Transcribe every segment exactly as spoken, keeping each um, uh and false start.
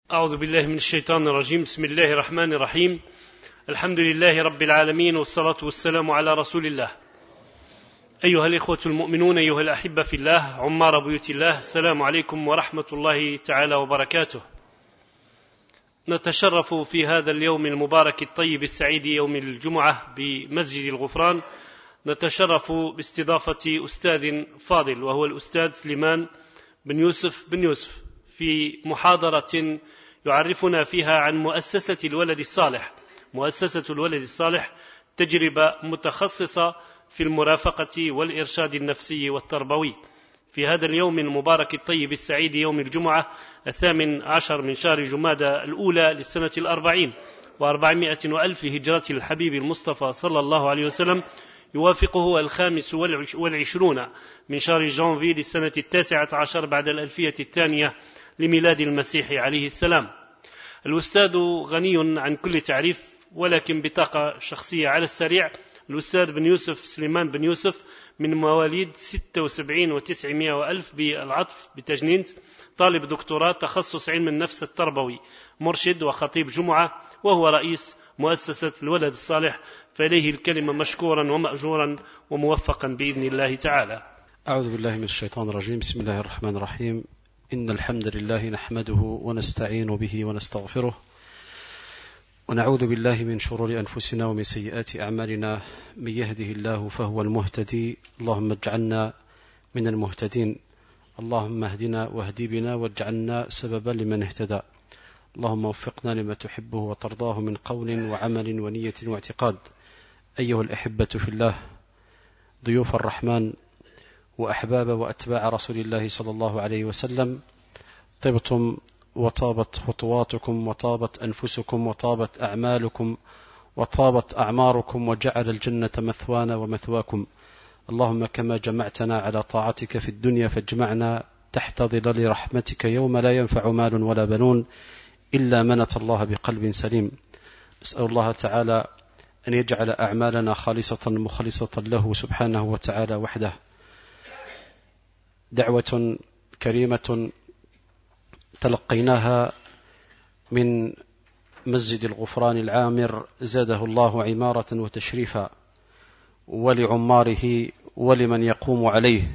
أعوذ بالله من الشيطان الرجيم. بسم الله الرحمن الرحيم. الحمد لله رب العالمين، والصلاة والسلام على رسول الله. أيها الإخوة المؤمنون، أيها الأحبة في الله، عمار بيوت الله، السلام عليكم ورحمة الله تعالى وبركاته. نتشرف في هذا اليوم المبارك الطيب السعيد يوم الجمعة بمسجد الغفران، نتشرف باستضافة أستاذ فاضل، وهو الأستاذ سليمان بن يوسف بن يوسف، في محاضرة يعرفنا فيها عن مؤسسة الولد الصالح. مؤسسة الولد الصالح تجربة متخصصة في المرافقة والإرشاد النفسي والتربوي. في هذا اليوم المبارك الطيب السعيد يوم الجمعة الثامن عشر من شهر جمادى الأولى للسنة الأربعين وأربعمائة وألف هجرة الحبيب المصطفى صلى الله عليه وسلم، يوافقه الخامس والعشرون من شهر جانفي للسنة التاسعة عشر بعد الألفية الثانية لميلاد المسيح عليه السلام. الأستاذ غني عن كل تعريف، ولكن بطاقة شخصية على السريع. الأستاذ بن يوسف سليمان بن يوسف من مواليد ستة وسبعين وتسعمائة وألف بالعطف بتجنينت، طالب دكتوراه تخصص علم النفس التربوي، مرشد وخطيب جمعة، وهو رئيس مؤسسة الولد الصالح، فإليه الكلمة مشكورا ومأجورا وموفقا بإذن الله تعالى. أعوذ بالله من الشيطان الرجيم. بسم الله الرحمن الرحيم. إن الحمد لله نحمده ونستعين به ونستغفره، ونعوذ بالله من شرور أنفسنا ومن سيئات أعمالنا. من يهده الله فهو المهتدي، اللهم اجعلنا من المهتدين. اللهم اهدنا واهدي بنا واجعلنا سببا لمن اهتدى. اللهم وفقنا لما تحبه وترضاه من قول وعمل ونية واعتقاد. أيها الأحبة في الله، ضيوف الرحمن وأحباب وأتباع رسول الله صلى الله عليه وسلم، طبتم وطابت خطواتكم وطابت أنفسكم وطابت أعمالكم وطابت أعماركم، وجعل الجنة مثوانا ومثواكم. اللهم كما جمعتنا على طاعتك في الدنيا فاجمعنا تحت ظلال رحمتك يوم لا ينفع مال ولا بنون إلا من أتى الله بقلب سليم. أسأل الله تعالى أن يجعل أعمالنا خالصة مخلصة له سبحانه وتعالى وحده. دعوة كريمة تلقيناها من مسجد الغفران العامر، زاده الله عمارة وتشريفا، ولعماره ولمن يقوم عليه.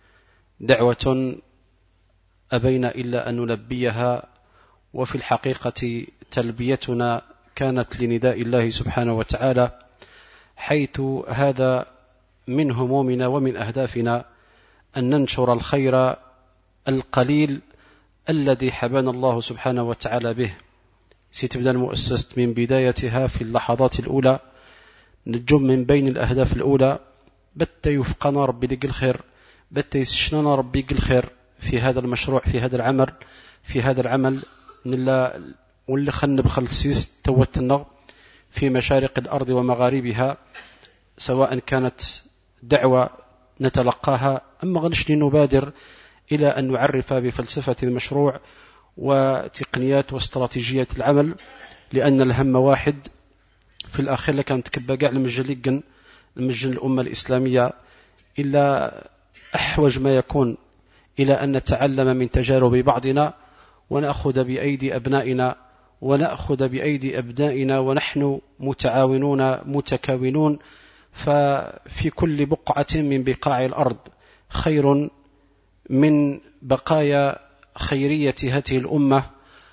دعوة أبينا إلا أن نلبيها، وفي الحقيقة تلبيتنا كانت لنداء الله سبحانه وتعالى، حيث هذا من همومنا ومن أهدافنا أن ننشر الخير القليل الذي حبانا الله سبحانه وتعالى به. ستبدأ المؤسسة من بدايتها في اللحظات الأولى نجم من بين الأهداف الأولى، بت يفقنا ربي لك الخير، بت يسشننا ربي لك الخير في هذا المشروع، في هذا العمل في هذا العمل نلا واللي خلنا بخلصيس توتنا في مشارق الأرض ومغاربها، سواء كانت دعوة نتلقاها أما غنش نبادر إلى أن نعرف بفلسفة المشروع وتقنيات واستراتيجية العمل، لأن الهم واحد في الآخر. لكانت كبقى المجلقن المجل الأمة الإسلامية إلا أحوج ما يكون إلى أن نتعلم من تجارب بعضنا، ونأخذ بأيدي أبنائنا ونأخذ بأيدي أبنائنا ونحن متعاونون متكاونون. ففي كل بقعة من بقاع الأرض خير من بقايا خيرية هذه الأمة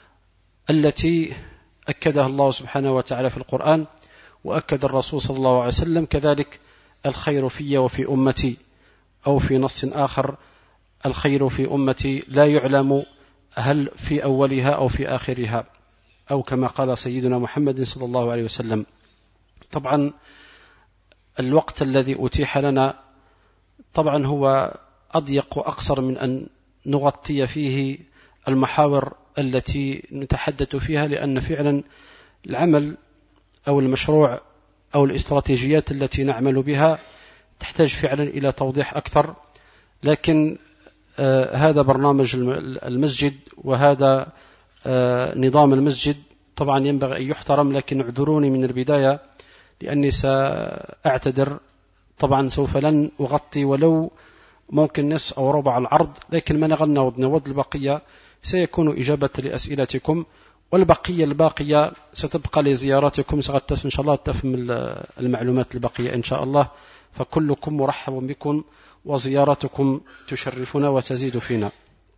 التي أكدها الله سبحانه وتعالى في القرآن، وأكد الرسول صلى الله عليه وسلم كذلك: الخير في وفي أمتي، أو في نص آخر: الخير في أمتي لا يعلم هل في أولها أو في آخرها، أو كما قال سيدنا محمد صلى الله عليه وسلم. طبعا الوقت الذي أتيح لنا طبعا هو أضيق وأقصر من أن نغطي فيه المحاور التي نتحدث فيها، لأن فعلا العمل أو المشروع أو الاستراتيجيات التي نعمل بها تحتاج فعلا إلى توضيح أكثر. لكن آه هذا برنامج المسجد وهذا آه نظام المسجد طبعا ينبغي أن يحترم، لكن اعذروني من البداية لأني سأعتذر. طبعا سوف لن أغطي ولو ممكن نصف أو ربع العرض، لكن ما نغلنا ودنا ود البقية سيكون إجابة لأسئلتكم، والبقية الباقية ستبقى لزياراتكم سغتس إن شاء الله تفهم المعلومات الباقية إن شاء الله. فكلكم مرحب بكم، وزيارتكم تشرفنا وتزيد فينا.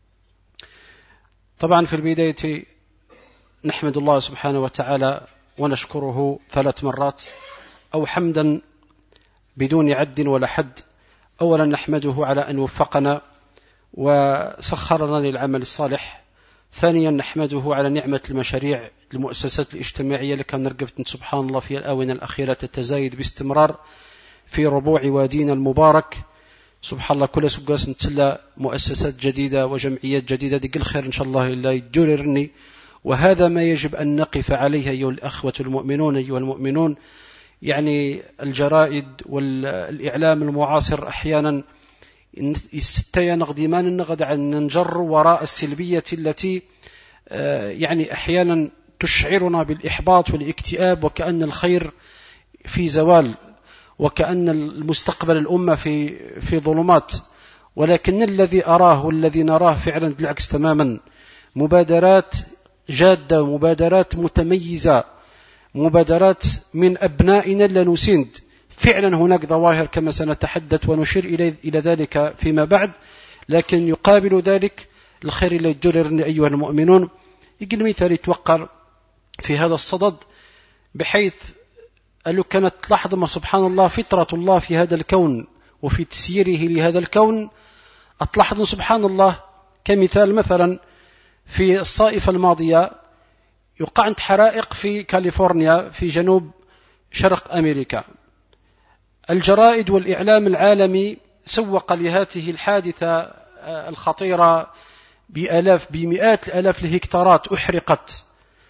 طبعا في البداية نحمد الله سبحانه وتعالى ونشكره ثلاث مرات أو حمدا بدون عد ولا حد. أولا نحمده على أن وفقنا وسخرنا للعمل الصالح. ثانيا نحمده على نعمة المشاريع المؤسسات الاجتماعية اللي كان نرقبت سبحان الله في الآونة الأخيرة تتزايد باستمرار في ربوع وادينا المبارك. سبحان الله كل سقاس نتسلى مؤسسات جديدة وجمعيات جديدة دي كل خير إن شاء الله إلا يجررني. وهذا ما يجب أن نقف عليه أيها الأخوة المؤمنون أيها المؤمنون. يعني الجرائد والإعلام المعاصر أحيانا يستيا نغديمان النغد عن ننجر وراء السلبية التي يعني أحيانا تشعرنا بالإحباط والاكتئاب، وكأن الخير في زوال، وكأن المستقبل الأمة في في ظلمات. ولكن الذي أراه والذي نراه فعلا بالعكس تماما. مبادرات جادة، مبادرات متميزة، مبادرات من أبنائنا لنسند. فعلا هناك ظواهر كما سنتحدث ونشير إلى ذلك فيما بعد، لكن يقابل ذلك الخير اللي يجررني أيها المؤمنون. يقول مثال يتوقر في هذا الصدد، بحيث قالوا كانت تلاحظ ما سبحان الله فطرة الله في هذا الكون وفي تسييره لهذا الكون. أتلاحظ سبحان الله كمثال مثلا في الصائفة الماضية يقع حرائق في كاليفورنيا في جنوب شرق أمريكا. الجرائد والإعلام العالمي سوق لهذه الحادثة الخطيرة بآلاف بمئات الآلاف الهكتارات أحرقت.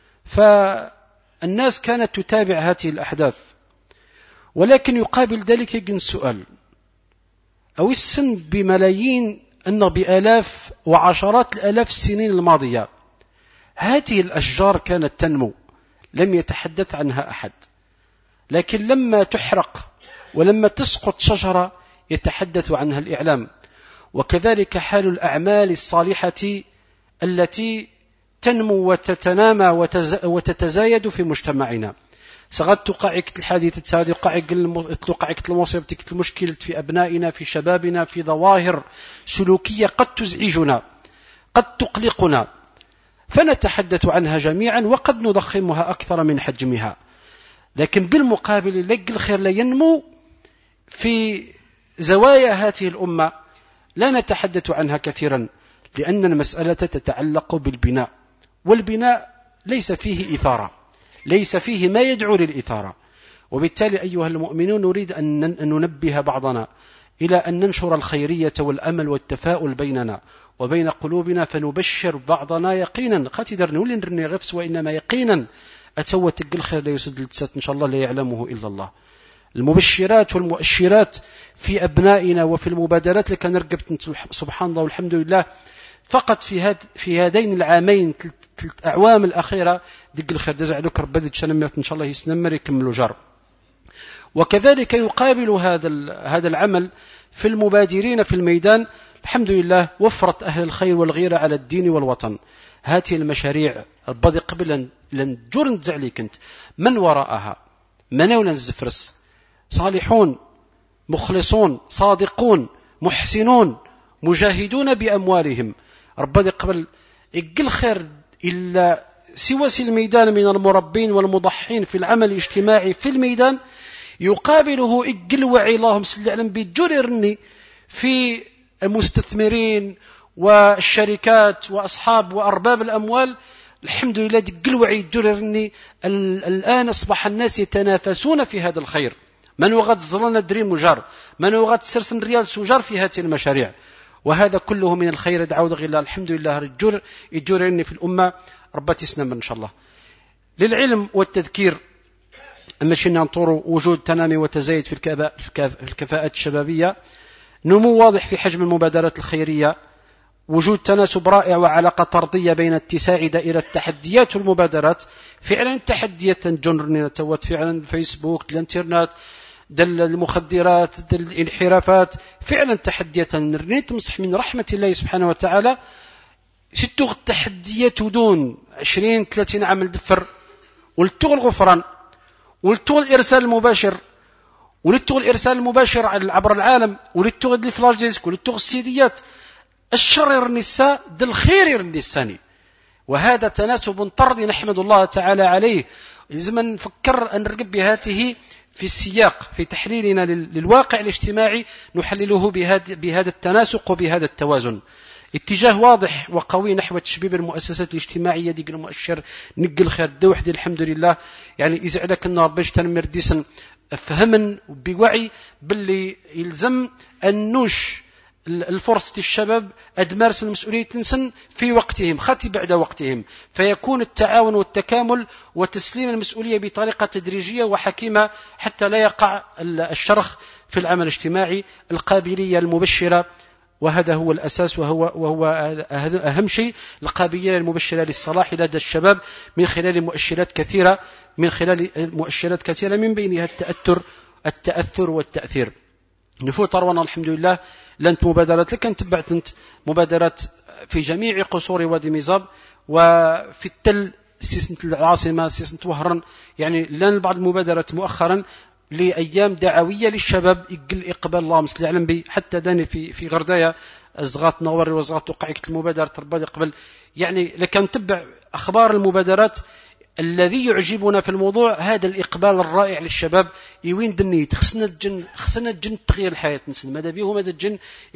فالناس كانت تتابع هذه الأحداث، ولكن يقابل ذلك يجن السؤال: أو السن بملايين أن بآلاف وعشرات الآلاف السنين الماضية هذه الأشجار كانت تنمو، لم يتحدث عنها أحد. لكن لما تحرق ولما تسقط شجرة يتحدث عنها الإعلام. وكذلك حال الأعمال الصالحة التي تنمو وتتنامى وتتزايد في مجتمعنا. سغد تقعك الحادثة سغد تقعك المصيبة المشكلة في أبنائنا في شبابنا في ظواهر سلوكية قد تزعجنا قد تقلقنا، فنتحدث عنها جميعا وقد نضخمها أكثر من حجمها. لكن بالمقابل لقى الخير لا ينمو في زوايا هذه الأمة لا نتحدث عنها كثيرا، لأن المسألة تتعلق بالبناء، والبناء ليس فيه إثارة، ليس فيه ما يدعو للإثارة. وبالتالي أيها المؤمنون نريد أن ننبه بعضنا إلى أن ننشر الخيرية والأمل والتفاؤل بيننا وبين قلوبنا، فنبشر بعضنا يقينا خاتدر نولي نرني غفس وإنما يقينا أتوت الخير لا يسد التسات إن شاء الله لا يعلمه إلا الله. المبشرات والمؤشرات في أبنائنا وفي المبادرات اللي كان رقبت سبحان الله والحمد لله فقط في هاد في هذين العامين ثلاث أعوام الأخيرة دق الخير دزع لك ربنا تشنمت إن شاء الله يسنمر يكملوا جار. وكذلك يقابل هذا هذا العمل في المبادرين في الميدان. الحمد لله وفرت أهل الخير والغيرة على الدين والوطن. هذه المشاريع البضي قبل لن جرن زعلي كنت من وراءها منولا الزفرس صالحون مخلصون صادقون محسنون مجاهدون بأموالهم. ربنا قبل إقل خير إلا سوى الميدان من المربين والمضحين في العمل الاجتماعي في الميدان، يقابله إقل وعي اللهم صل على النبي جررني في المستثمرين والشركات وأصحاب وأرباب الأموال. الحمد لله دقل وعي جررني الآن أصبح الناس يتنافسون في هذا الخير. من وغد زلنا دريم مجار، من وغد سرسن ريال سجار في هذه المشاريع، وهذا كله من الخير. دعوة غير الله الحمد لله رجور يجرني في الأمة ربتي سنم إن شاء الله. للعلم والتذكير ماشي ننطر وجود تنامي وتزايد في الكفاءات الشبابية، نمو واضح في حجم المبادرات الخيرية، وجود تناسب رائع وعلاقة طردية بين اتساع دائرة التحديات والمبادرات. فعلا تحديات جنرنا توت فعلا الفيسبوك الانترنت دل المخدرات دل الانحرافات، فعلا تحديات نرني تمسح من رحمة الله سبحانه وتعالى ستوغ التحديات ودون عشرين ثلاثين عام الدفر ولتوغ الغفران ولتوغ الإرسال المباشر ولتوغ الإرسال المباشر عبر العالم ولتوغ الفلاش ديسك ولتوغ السيديات الشر النساء الخير النساني. وهذا تناسب طردي نحمد الله تعالى عليه. لازم نفكر أن نرقب بهاته في السياق في تحليلنا للواقع الاجتماعي نحلله بهذا التناسق وبهذا التوازن. اتجاه واضح وقوي نحو تشبيب المؤسسات الاجتماعية ديك المؤشر نقل خير دوح دي الحمد لله. يعني إزعلك النار باش تنمر ديسن فهما بوعي باللي يلزم أن نوش الفرصة الشباب أدمارس المسؤولية تنسن في وقتهم خاتي بعد وقتهم، فيكون التعاون والتكامل وتسليم المسؤولية بطريقة تدريجية وحكيمة حتى لا يقع الشرخ في العمل الاجتماعي. القابلية المبشرة وهذا هو الأساس وهو, وهو أهم شيء، القابلية المبشرة للصلاح لدى الشباب من خلال مؤشرات كثيرة من خلال مؤشرات كثيرة من بينها التأثر التأثر والتأثير. نفوذ طرونا الحمد لله لنت مبادرات لكن تبعت انت مبادرات في جميع قصور وادي ميزاب وفي التل سيسنة العاصمة سيسنة وهران. يعني لان بعض المبادرات مؤخرا لأيام دعوية للشباب يقل إقبال الله مسل يعلم بي حتى داني في في غردايا أزغات نور وزغات وقعك المبادرة ترباد يقبل. يعني لكن تبع أخبار المبادرات الذي يعجبنا في الموضوع هذا الإقبال الرائع للشباب. يوين دنيت خصنا الجن خصنا الجن تغيير الحياة نسل ماذا بيهم هذا الجن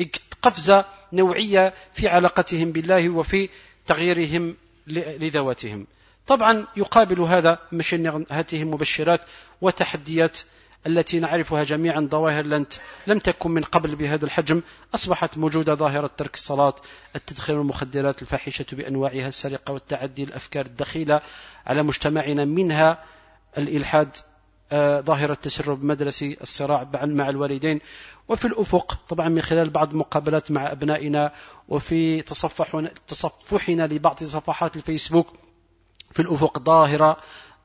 قفزة نوعية في علاقتهم بالله وفي تغييرهم لذواتهم. طبعا يقابل هذا مشن هذه المبشرات وتحديات التي نعرفها جميعا ظواهر لم تكن من قبل بهذا الحجم. أصبحت موجودة ظاهرة ترك الصلاة، التدخين والمخدرات الفاحشة بأنواعها، السرقة والتعدي، الأفكار الدخيلة على مجتمعنا منها الإلحاد، آه ظاهرة التسرب مدرسي، الصراع مع الوالدين. وفي الأفق طبعا من خلال بعض المقابلات مع أبنائنا وفي تصفحنا, تصفحنا لبعض صفحات الفيسبوك في الأفق ظاهرة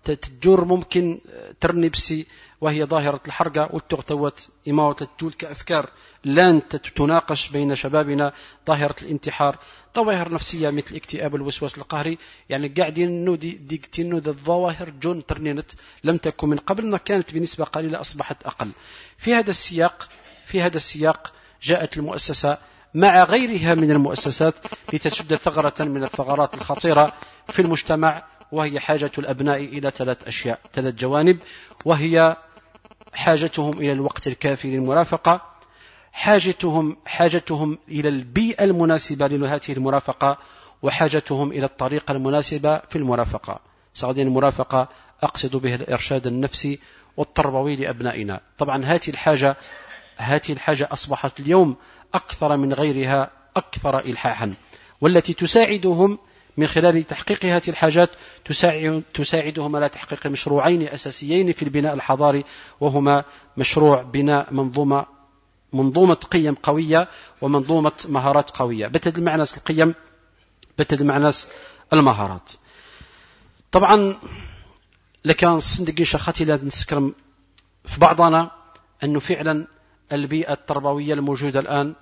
تجر ممكن ترنبسي وهي ظاهرة الحرقة والتغتوت إماوة الجول كأفكار لن تناقش بين شبابنا، ظاهرة الانتحار، ظواهر نفسية مثل الاكتئاب والوسواس القهري. يعني قاعدين نودي ديكتين ذا الظواهر جون ترنينت لم تكن من قبل ما كانت بنسبة قليلة أصبحت أقل. في هذا السياق في هذا السياق جاءت المؤسسة مع غيرها من المؤسسات لتسد ثغرة من الثغرات الخطيرة في المجتمع، وهي حاجة الأبناء إلى ثلاث أشياء ثلاث جوانب، وهي حاجتهم إلى الوقت الكافي للمرافقة، حاجتهم حاجتهم إلى البيئة المناسبة لهذه المرافقة، وحاجتهم إلى الطريقة المناسبة في المرافقة. صعدين المرافقة أقصد به الإرشاد النفسي والتربوي لأبنائنا. طبعا هذه الحاجة هذه الحاجة أصبحت اليوم أكثر من غيرها أكثر إلحاحا، والتي تساعدهم من خلال تحقيق هذه الحاجات تساعدهم على تحقيق مشروعين أساسيين في البناء الحضاري، وهما مشروع بناء منظومة منظومة قيم قوية ومنظومة مهارات قوية. بتد المعنى القيم بتد المعنى المهارات. طبعا لكان صندقين شخاتي لا نسكرم في بعضنا أنه فعلا البيئة التربوية الموجودة الآن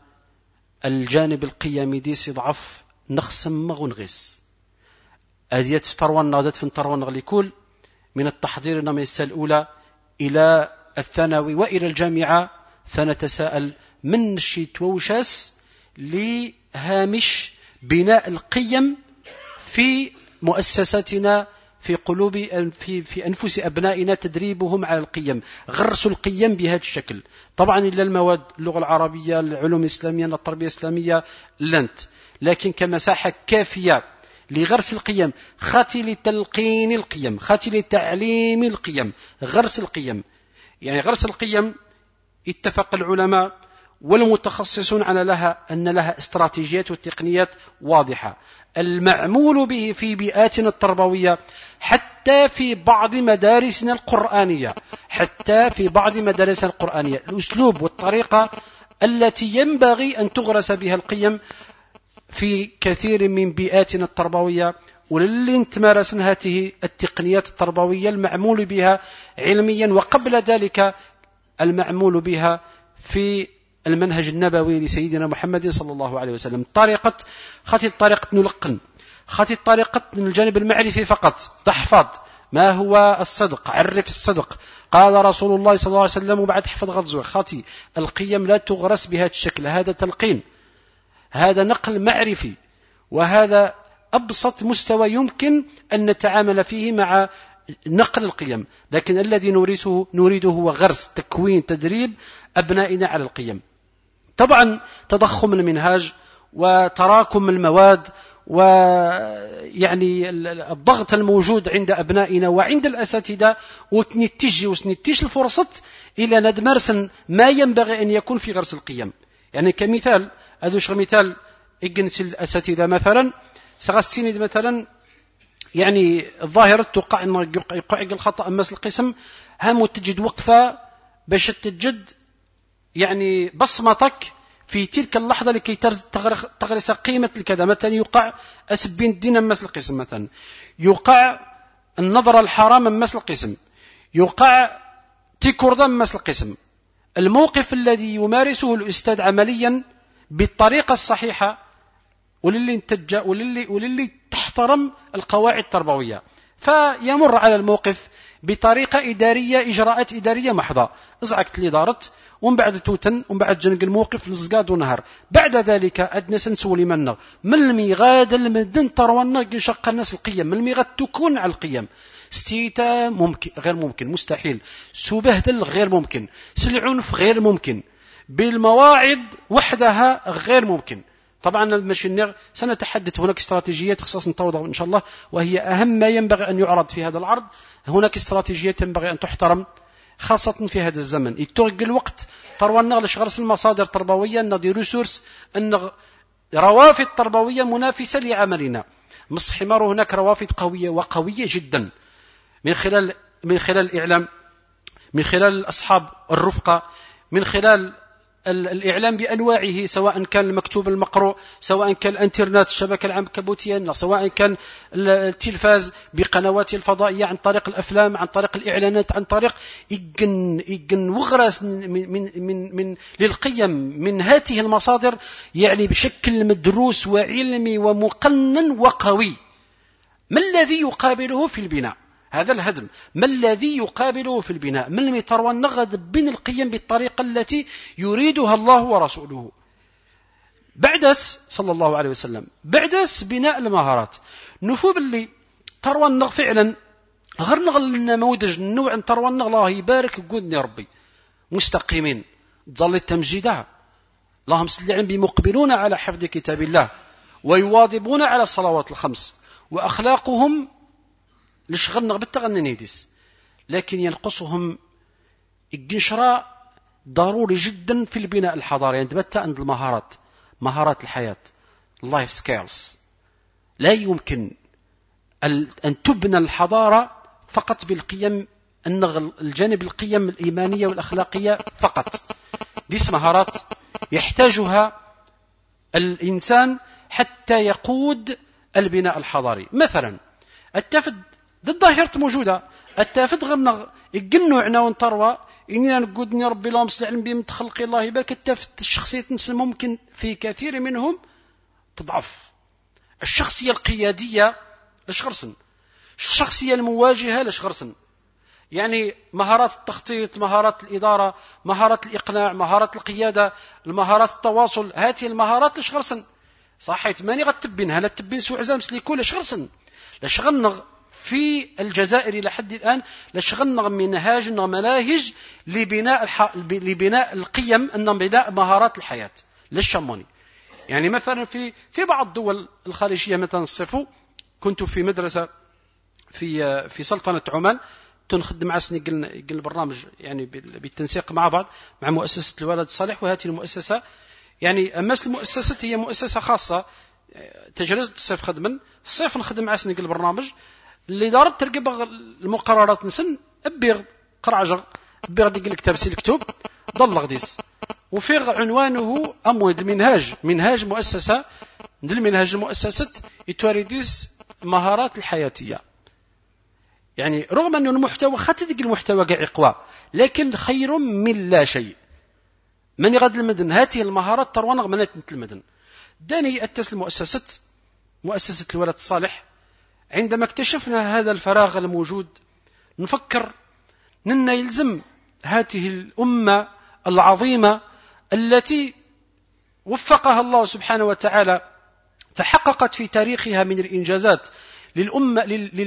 الجانب القيمي ديس ضعف نخسم مغنغس أديت في تروان نادت في تروان غليكول من التحضير من السنة الأولى إلى الثانوي وإلى الجامعة، فنتساءل من نشيت ووشاس لهامش بناء القيم في مؤسساتنا في قلوب في في أنفس أبنائنا، تدريبهم على القيم، غرس القيم بهذا الشكل. طبعا إلا المواد اللغة العربية العلوم الإسلامية التربية الإسلامية لنت، لكن كمساحة كافية لغرس القيم، خاتي لتلقين القيم، خاتي لتعليم القيم، غرس القيم. يعني غرس القيم اتفق العلماء والمتخصصون على لها أن لها استراتيجيات وتقنيات واضحة، المعمول به في بيئاتنا التربوية، حتى في بعض مدارسنا القرآنية حتى في بعض مدارسنا القرآنية الأسلوب والطريقة التي ينبغي أن تغرس بها القيم في كثير من بيئاتنا التربوية، وللي تمارسن هذه التقنيات التربوية المعمول بها علميا، وقبل ذلك المعمول بها في المنهج النبوي لسيدنا محمد صلى الله عليه وسلم. طريقة خطي طريقة نلقن، خطي طريقة من الجانب المعرفي فقط، تحفظ ما هو الصدق، عرف الصدق. قال رسول الله صلى الله عليه وسلم وبعد حفظ غزوة خطي القيم لا تغرس بهذا الشكل، هذا تلقين، هذا نقل معرفي، وهذا أبسط مستوى يمكن أن نتعامل فيه مع نقل القيم. لكن الذي نريده نريده هو غرس، تكوين، تدريب أبنائنا على القيم. طبعا تضخم المنهاج وتراكم المواد ويعني الضغط الموجود عند أبنائنا وعند الأساتذة وتنتج وتنتج الفرصة إلى ندمرسن ما ينبغي أن يكون في غرس القيم. يعني كمثال أدوش مثال إجنس الأساتذة مثلا سغستيني مثلا يعني الظاهرة توقع أن يقع الخطأ أمس القسم هم تجد وقفة باش تجد يعني بصمتك في تلك اللحظة لكي تغرس قيمة الكذا. مثلا يقع أسبين الدين أمس القسم، مثلا يقع النظر الحرام أمس القسم، يقع تيكوردا أمس القسم. الموقف الذي يمارسه الأستاذ عمليا بالطريقة الصحيحة وللي انتج وللي, وللي تحترم القواعد التربوية، فيمر على الموقف بطريقة إدارية، إجراءات إدارية محضة، ازعكت اللي دارت ومن بعد توتن ومن بعد جنق الموقف لزقاد ونهر. بعد ذلك أدنى سنسولي منه من الميغاد المدن تروانا يشق الناس القيم، من الميغاد تكون على القيم. ستيتا ممكن غير ممكن، مستحيل. سبهدل غير ممكن، سالعنف غير ممكن، بالمواعظ وحدها غير ممكن. طبعا الماشي سنتحدث، هناك استراتيجيات خصوصا نتوضع إن شاء الله، وهي أهم ما ينبغي أن يعرض في هذا العرض. هناك استراتيجيات ينبغي أن تحترم خاصة في هذا الزمن. يترق الوقت تروانا لشغرس المصادر التربوية، أن دي ريسورس، أن روافد تربوية منافسة لعملنا. مص حمار هناك روافد قوية وقوية جدا من خلال من خلال الإعلام، من خلال أصحاب الرفقة، من خلال الإعلام بأنواعه، سواء كان المكتوب المقروء، سواء كان الانترنت الشبكة العنكبوتية، سواء كان التلفاز بقنواته الفضائية، عن طريق الأفلام، عن طريق الإعلانات، عن طريق إجن إجن وغرس من من من, من للقيم من هذه المصادر، يعني بشكل مدروس وعلمي ومقنن وقوي. ما الذي يقابله في البناء؟ هذا الهدم. ما الذي يقابله في البناء؟ من المتر والنغد بين القيم بالطريقة التي يريدها الله ورسوله. بعدس صلى الله عليه وسلم، بعدس بناء المهارات. نفو باللي تروى النغ فعلا غير نغل النموذج النوع تروى النغ الله يبارك قدني ربي مستقيمين ظل التمجيدها اللهم صل عليهم بمقبلون على حفظ كتاب الله ويواظبون على الصلوات الخمس وأخلاقهم لشغلنا بالتغني نيدس، لكن ينقصهم الجنشراء ضروري جدا في البناء الحضاري. يتبتع عند المهارات، مهارات الحياة، life skills. لا يمكن أن تبنى الحضارة فقط بالقيم، الجانب القيم الإيمانية والأخلاقية فقط. دي مهارات يحتاجها الإنسان حتى يقود البناء الحضاري. مثلا التفت ضد ظاهرة موجودة، التافت غير يقنوا عنا ونطروا إننا نقودني ربي اللهم صل على النبي من خلق الله يبارك. التافت الشخصية نسل ممكن في كثير منهم تضعف. الشخصية القيادية لش غرسن، الشخصية المواجهة لش غرسن. يعني مهارات التخطيط، مهارات الإدارة، مهارات الإقناع، مهارات القيادة، المهارات التواصل، هذه المهارات لش غرسن. صحيت ماني غتبينها لا تبين سوء عزام سليكو لش غرسن. لش غنغ في الجزائر إلى حد الآن لشغلنا منهاج ومناهج لبناء الح... لبناء القيم، أن بناء مهارات الحياة للشموني. يعني مثلا في في بعض الدول الخارجية، مثلا الصفو كنت في مدرسة في في سلطنة عمان، تنخدم مع سني قلنا قلنا برنامج يعني بالتنسيق مع بعض مع مؤسسة الولد الصالح. وهذه المؤسسة يعني أمس المؤسسة هي مؤسسة خاصة تجرز الصيف خدما الصيف نخدم مع سني قلنا برنامج اللي دارت ترقب المقررات نسن أبيغ قرعجغ أبيغ ديك الكتاب سي الكتب ضل غديس، وفي عنوانه أمود منهاج منهاج مؤسسة ندل منهاج المؤسسة يتوارديس مهارات الحياتية. يعني رغم أن المحتوى خاطر ديك المحتوى قاع قوى، لكن خير من لا شيء. من يغاد المدن هاته المهارات تروانغ منات المدن. داني أتس المؤسسة مؤسسة الولد الصالح، عندما اكتشفنا هذا الفراغ الموجود نفكر أننا يلزم هذه الأمة العظيمة التي وفقها الله سبحانه وتعالى فحققت في تاريخها من الإنجازات للأمة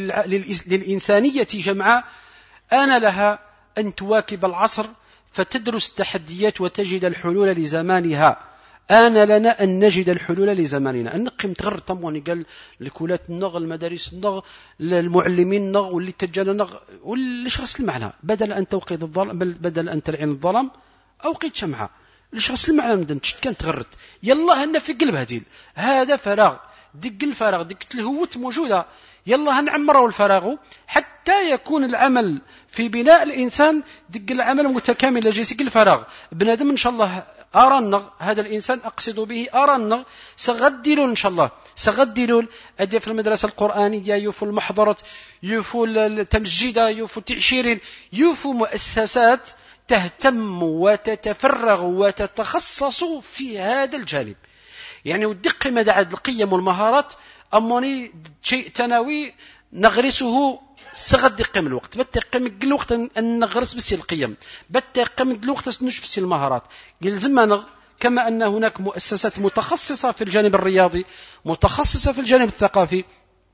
للإنسانية جمعاء، آن لها أن تواكب العصر فتدرس التحديات وتجد الحلول لزمانها. آن لنا أن نجد الحلول لزماننا، أن نقيم تغر طموني قال لكولات النغ المدارس النغ المعلمين النغ واللي تجال النغ واللي شخص المعنى بدل أن توقظ الظلام بدل أن تلعن الظلام أوقيت شمعة لشخص المعنى مدن تشت كانت غرت يلا هنا في قلب هديل هذا فراغ دق الفراغ دق الهوت موجودة يلا هنعمره الفراغ حتى يكون العمل في بناء الإنسان دق العمل متكامل لجيسك الفراغ بنادم إن شاء الله أرى هذا الإنسان أقصد به أرى سغدلوا إن شاء الله سغدلوا أدي في المدرسة القرآنية يوفوا المحضرة يوفوا التمجيدة يوفوا التعشيرين يوفوا مؤسسات تهتم وتتفرغ وتتخصص في هذا الجانب. يعني ودق مدى عد القيم والمهارات أموني شيء تناوي نغرسه سغد يقيم الوقت بتقيم الوقت أن نغرس بس القيم بتقيم الوقت نش بس المهارات يلزمنا كما أن هناك مؤسسات متخصصة في الجانب الرياضي متخصصة في الجانب الثقافي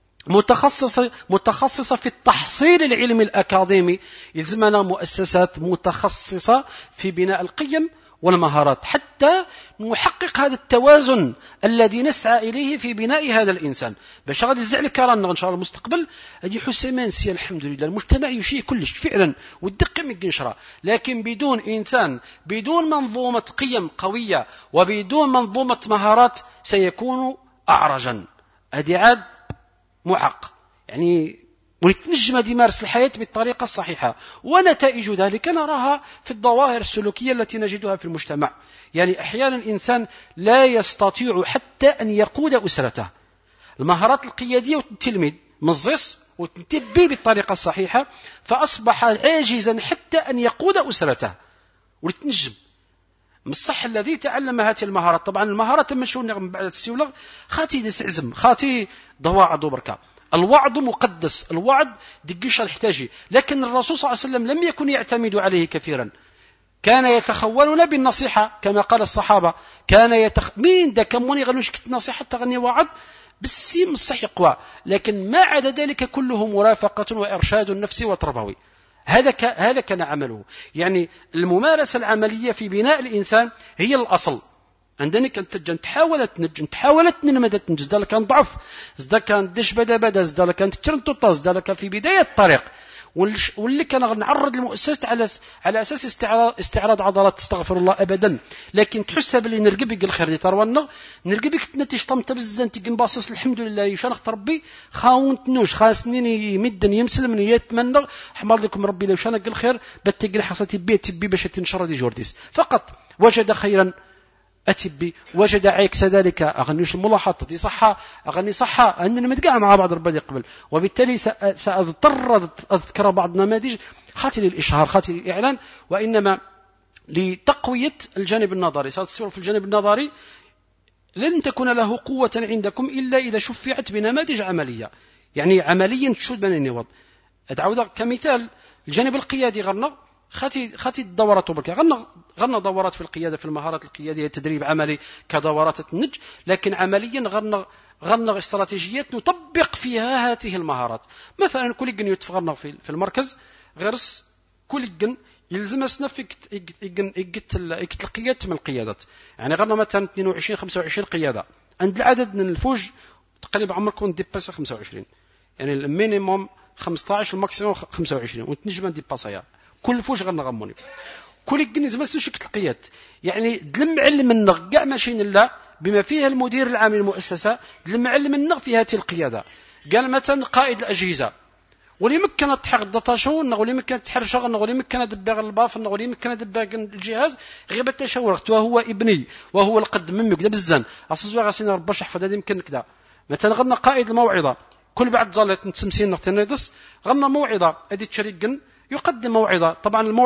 متخصصة متخصصة في التحصيل العلمي الأكاديمي يلزمنا مؤسسات متخصصة في بناء القيم والمهارات حتى نحقق هذا التوازن الذي نسعى إليه في بناء هذا الإنسان باش غادي يزعل كرانا إن شاء الله المستقبل أجي حسيمان سي الحمد لله المجتمع يشيء كلش فعلا والدقة مقنشرة لكن بدون إنسان بدون منظومة قيم قوية وبدون منظومة مهارات سيكون أعرجا هذه عاد معق يعني ونتنجم دي مارس الحياة بالطريقة الصحيحة ونتائج ذلك نراها في الظواهر السلوكية التي نجدها في المجتمع. يعني أحيانا الإنسان لا يستطيع حتى أن يقود أسرته المهارات القيادية والتلميذ مزيص وتنتبه بالطريقة الصحيحة فأصبح عاجزا حتى أن يقود أسرته ونتنجم من الصح الذي تعلم هذه المهارات. طبعا المهارات مشهورة من بعد السيولة خاتي دسعزم خاتي ضواعد وبركة الوعد مقدس الوعد دقيش الحتاجي لكن الرسول صلى الله عليه وسلم لم يكن يعتمد عليه كثيرا كان يتخولنا بالنصيحة كما قال الصحابة كان يتخ... مين دا كموني غنوش كت نصيحة تغني وعد بالسيم الصح يقوى لكن ما عدا ذلك كله مرافقة وإرشاد النفس وتربوي هذا ك... هذا كان عمله. يعني الممارسة العملية في بناء الإنسان هي الأصل عندنا كانت تحاول تنج تحاولت نمدت تنجز ذلك كان ضعف زدا كان دش بدا بدا زدا كانت ترنتو طاز ذلك في بداية الطريق واللي كان نعرض المؤسسات على على اساس استعراض استعراض عضلات استغفر الله ابدا لكن تحسب اللي نرقبك الخير دي ترونا نرقبك نتيجه طمت بزن تي نباصص الحمد لله يشان ربي خاونت نوش خاصني يمدن يمسلم يتمنى حمد لكم ربي لو شانك الخير بتقل حصتي بيت بي باش تنشر دي جورديس فقط وجد خيرا أتبي وجد عكس ذلك أغنيش الملاحظة دي صحة أغني صحة أننا متقع مع بعض ربنا قبل وبالتالي سأضطر أذكر بعض نماذج خاتل الإشهار خاتل الإعلان وإنما لتقوية الجانب النظري سأتصير في الجانب النظري لن تكون له قوة عندكم إلا إذا شفعت بنماذج عملية يعني عمليا تشود من النوض أدعو كمثال الجانب القيادي غرنا خاتي خاتي الدورات وبركة غنى غنى دورات في القيادة في المهارات القيادية تدريب عملي كدورات النج لكن عمليا غنى غنى استراتيجيات نطبق فيها هذه المهارات. مثلا كل جن يتفغرنا في في المركز غرس كل جن يلزم اسنا في يجن يجت يجت القيادة من القيادات يعني غنى مثلا اثنين وعشرين خمسة وعشرين قيادة عند العدد من الفوج تقريبا عمركم ديباسا خمسة وعشرين يعني المينيموم خمسة عشر الماكسيموم خمسة وعشرين وتنجم ديباسايا كل فوش غنغموني كل جنيز ما سوشك القياد يعني دلم علم النغ كاع ماشي لا بما فيها المدير العام للمؤسسه دلم علم النغ في هذه القياده قال مثلا قائد الاجهزه ولي مكن تحق الدطاشو ولي مكن تحرشغ ولي مكن دباغ الباف ولي مكن دباغ الجهاز غير التشاورت وهو ابني وهو القد منك كذا بزان اصلا غاسين ربي يحفظ هذا يمكن كذا مثلا غنى قائد الموعظه كل بعد زالت نتسمسين نقطه ندس غنى موعظه ادي تشريقن يقدم موعظة طبعا الموعظة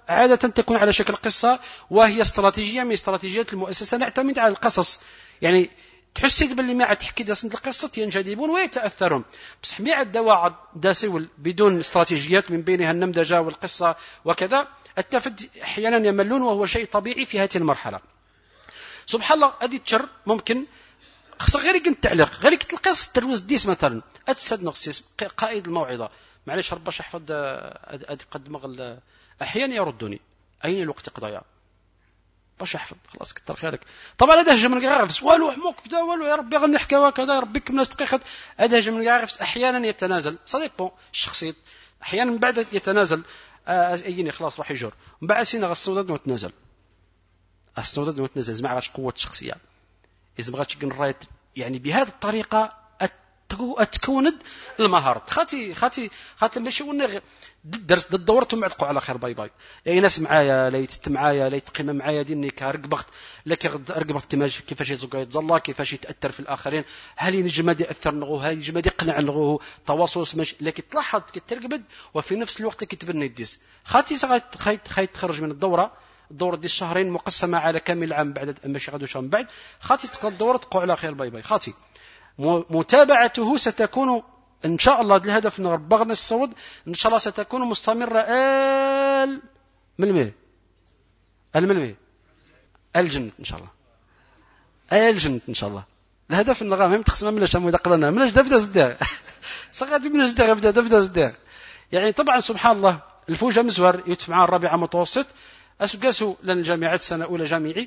عادة تكون على شكل قصة، وهي استراتيجية من استراتيجيات المؤسسة نعتمد على القصص. يعني تحسيت باللي ما عاد تحكي داسن القصة ينجذبون ويتأثرون، بصح مع الدواعد داسول بدون استراتيجيات من بينها النمذجة والقصة وكذا التفت أحيانا يملون، وهو شيء طبيعي في هذه المرحلة. سبحان الله هذه تشر ممكن خصك غير يقنت تعليق، غير تلقى تروز ديس مثلا أتسد نقصيس قائد الموعظة معلش رباش يحفظ أدي قد مغل أحيانا يردوني أين الوقت قضايا باش يحفظ خلاص كتر خيرك. طبعا هذا هجم من غارفس والو حموك كذا والو يا ربي غنحكي وكذا يا ربي كم ناس دقيقة. هذا هجم من غارفس أحيانا يتنازل صديق بون الشخصية، أحيانا من بعد يتنازل أيني خلاص راح يجور من بعد سينا غسودات وتنازل السودات وتنازل زعما غاش قوة الشخصية إذا بغات تكون الرايت يعني بهذه الطريقة أتكوند المهارات. خاتي خاتي خاتي ماشي ونغ درس دورتهم معتقوا على خير باي باي. اي ناس معايا لا يتت معايا لا يتقيم معايا ديني كرقبخت لك رقبخت كيفاش كيفاش يتزقى يتزلا كيفاش يتاثر في الاخرين، هل ينجم ياثر نغوه هل ينجم يقنع نغوه تواصل ماشي لكن تلاحظ كترقبد وفي نفس الوقت كتبني الديس. خاتي خايت خايت خايت تخرج من الدوره الدوره دي الشهرين مقسمه على كامل العام بعد ماشي غادو شهر من بعد. خاتي تقرا الدوره تقع على خير باي باي. خاتي متابعته ستكون إن شاء الله الهدف نربغنا الصود إن شاء الله ستكون مستمرة آل ملمي الملمي الجنة إن شاء الله الجنة إن شاء الله. الهدف النغام هم تقسم من شام ودقلنا من أجل دفدا زداغ سقط من أجل دفدا دفدا زداغ. يعني طبعا سبحان الله الفوجة مزور يتف معاه الرابعة متوسط أسقاسوا لنا الجامعات سنة أولى جامعي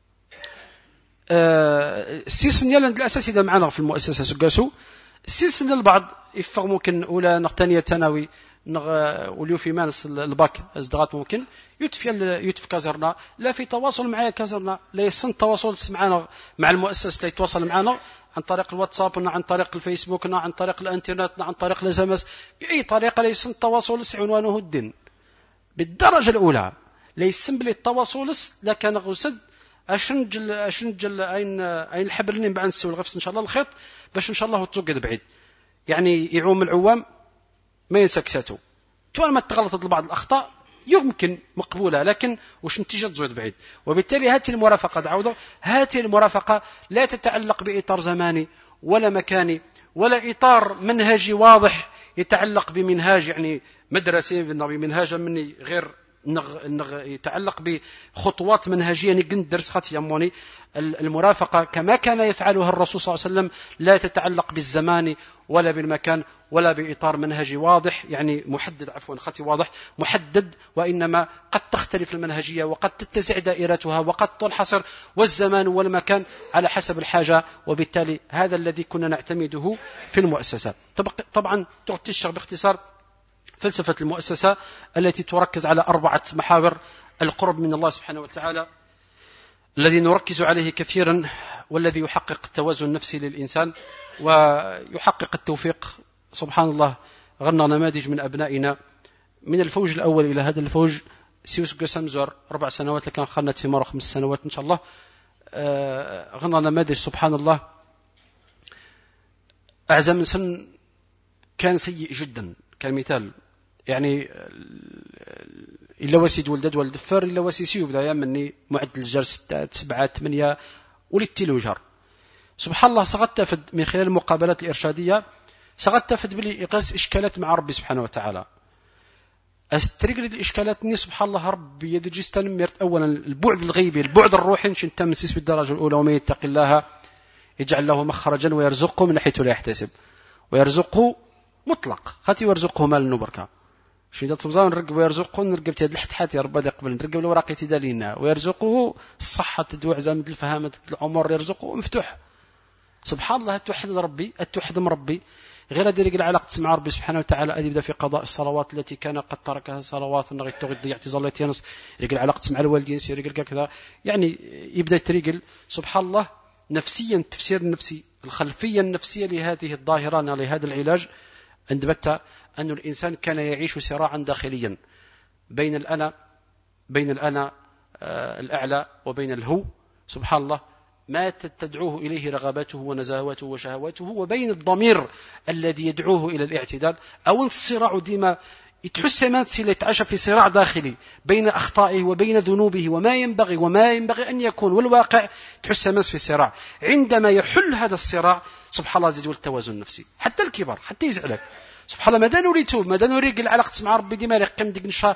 السيسن يلا الأساتذة معنا في المؤسسة سقاسوا السيسن للبعض يفق ممكن أولى نقطانية ثانوي نغ وليو في مانس الباك أصدقات ممكن يتف يتف كازرنا لا في تواصل معايا كازرنا لا يصن تواصل معنا مع المؤسسة لا يتواصل معنا عن طريق الواتساب عن طريق الفيسبوك عن طريق الانترنت عن طريق الزمس بأي طريقة لا يصن التواصل عنوانه الدين بالدرجة الأولى لا يسم بلي التواصل لا كان غسد أشنجل أشنجل أين أين الحبلني بعد نسوي الغفص إن شاء الله الخيط باش إن شاء الله توقد بعيد يعني يعوم العوام ما ينسكساتو توال ما تغلطت بعض الأخطاء يمكن مقبولة لكن وش نتيجة تزود بعيد. وبالتالي هذه المرافقة دعوة هذه المرافقة لا تتعلق بإطار زماني ولا مكاني ولا إطار منهجي واضح يتعلق بمنهاج يعني مدرسي بمنهاج مني غير نغ نغ يتعلق بخطوات منهجية نقن درس خط يموني. المرافقة كما كان يفعلها الرسول صلى الله عليه وسلم لا تتعلق بالزمان ولا بالمكان ولا بإطار منهجي واضح يعني محدد عفوا خطي واضح محدد، وإنما قد تختلف المنهجية وقد تتسع دائرتها وقد تنحصر والزمان والمكان على حسب الحاجة. وبالتالي هذا الذي كنا نعتمده في المؤسسة. طبعا تشرح باختصار فلسفة المؤسسة التي تركز على أربعة محاور: القرب من الله سبحانه وتعالى الذي نركز عليه كثيرا والذي يحقق التوازن النفسي للإنسان ويحقق التوفيق. سبحان الله غنى نماذج من أبنائنا من الفوج الأول إلى هذا الفوج سيوس قسم زور أربع سنوات لكان خلت في مرة خمس سنوات إن شاء الله. غنى نماذج سبحان الله أعزم من سن كان سيء جدا كمثال يعني إلا وسيد ولدد والدفر إلا وسيسيو بدا يمني معدل الجر ستة سبعة ثمانية وللتيلو جار. سبحان الله سقط تفد من خلال المقابلات الإرشادية سقط تفد بلي يقاس إشكالات مع ربي سبحانه وتعالى أسترقل الإشكالات ني سبحان الله ربي يدجي استنمرت أولا البعد الغيبي البعد الروحي نش تمسيس في الدرجة الأولى ومن يتق الله يجعل له مخرجا ويرزقه من حيث لا يحتسب ويرزقه مطلق خاتي ويرزقه مال النبركة شي دا تبزاو نرقب ويرزقه نرقب تيد الحتحات يا رب قبل نرقب الوراقي تدالينا ويرزقه الصحة تدوع زامد الفهامة العمر يرزقه مفتوح. سبحان الله التوحد ربي التوحد من ربي غير هذه رجل علاقة مع ربي سبحانه وتعالى أدي بدأ في قضاء الصلوات التي كان قد تركها صلوات النغي تغي ضيع تظلت ينص رجل علاقة مع الوالدين سير رجل كذا يعني يبدأ ترجل سبحان الله نفسيا تفسير النفسي الخلفية النفسية لهذه الظاهرة لهذا العلاج أنبت أن الإنسان كان يعيش صراعا داخليا بين الأنا بين الأنا الأعلى وبين الهو سبحان الله ما تدعوه إليه رغباته ونزاواته وشهواته وبين الضمير الذي يدعوه إلى الاعتدال أو الصراع ديما يتحس ماتسي يتعشى في صراع داخلي بين أخطائه وبين ذنوبه وما ينبغي وما ينبغي أن يكون، والواقع تحس ماس في صراع. عندما يحل هذا الصراع سبحان الله زيد التوازن النفسي، حتى الكبار حتى يزعلك سبحان الله. ماذا نريد توب ماذا نريد العلاقة مع ربي ديما يقيم ديك نشا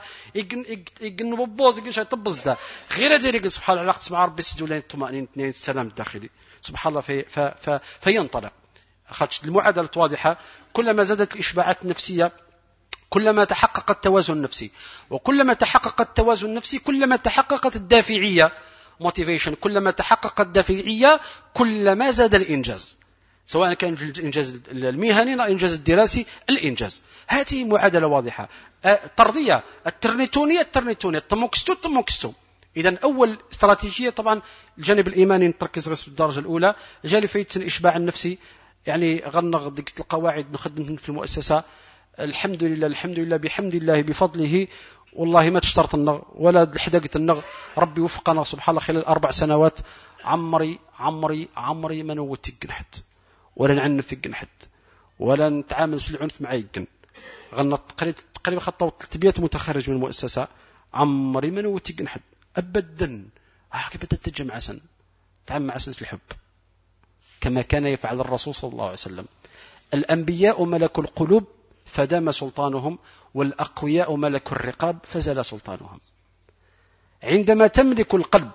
يقن بوز يقن شا يطبز دا غير هذا يقول سبحان الله العلاقة مع ربي سجوا لين الطمأنينة اثنين السلام الداخلي سبحان الله في في في فينطلق. خاطش المعادلة واضحة، كلما زادت الإشباعات النفسية كلما تحقق التوازن النفسي، وكلما تحقق التوازن النفسي كلما تحققت الدافعية motivation، كلما تحققت الدافعية كلما زاد الإنجاز، سواء كان الإنجاز المهني أو الإنجاز الدراسي. الإنجاز هذه معادلة واضحة. الطردية الترنيتونية الترنيتونية التموكستو التموكستو. إذن أول استراتيجية طبعا الجانب الإيماني نتركز غير في الدرجة الأولى، الجانب فايت الإشباع النفسي يعني غنغ ديك القواعد نخدم في المؤسسة. الحمد لله الحمد لله بحمد الله بفضله والله ما تشترط النغ ولا الحداقة النغ، ربي وفقنا سبحان الله خلال أربع سنوات عمري عمري عمري ما نوتي جنحد ولا نعنف في جنحد ولا نتعامل في العنف مع يجن. غنى تقريبا تقريبا خطوة تبيات متخرج من المؤسسة عمري ما نوتي جنحد أبدا. آه كيف تتجمع سن تعامل مع سنس الحب كما كان يفعل الرسول صلى الله عليه وسلم. الأنبياء ملك القلوب فدام سلطانهم، والأقوياء ملك الرقاب فزال سلطانهم. عندما تملك القلب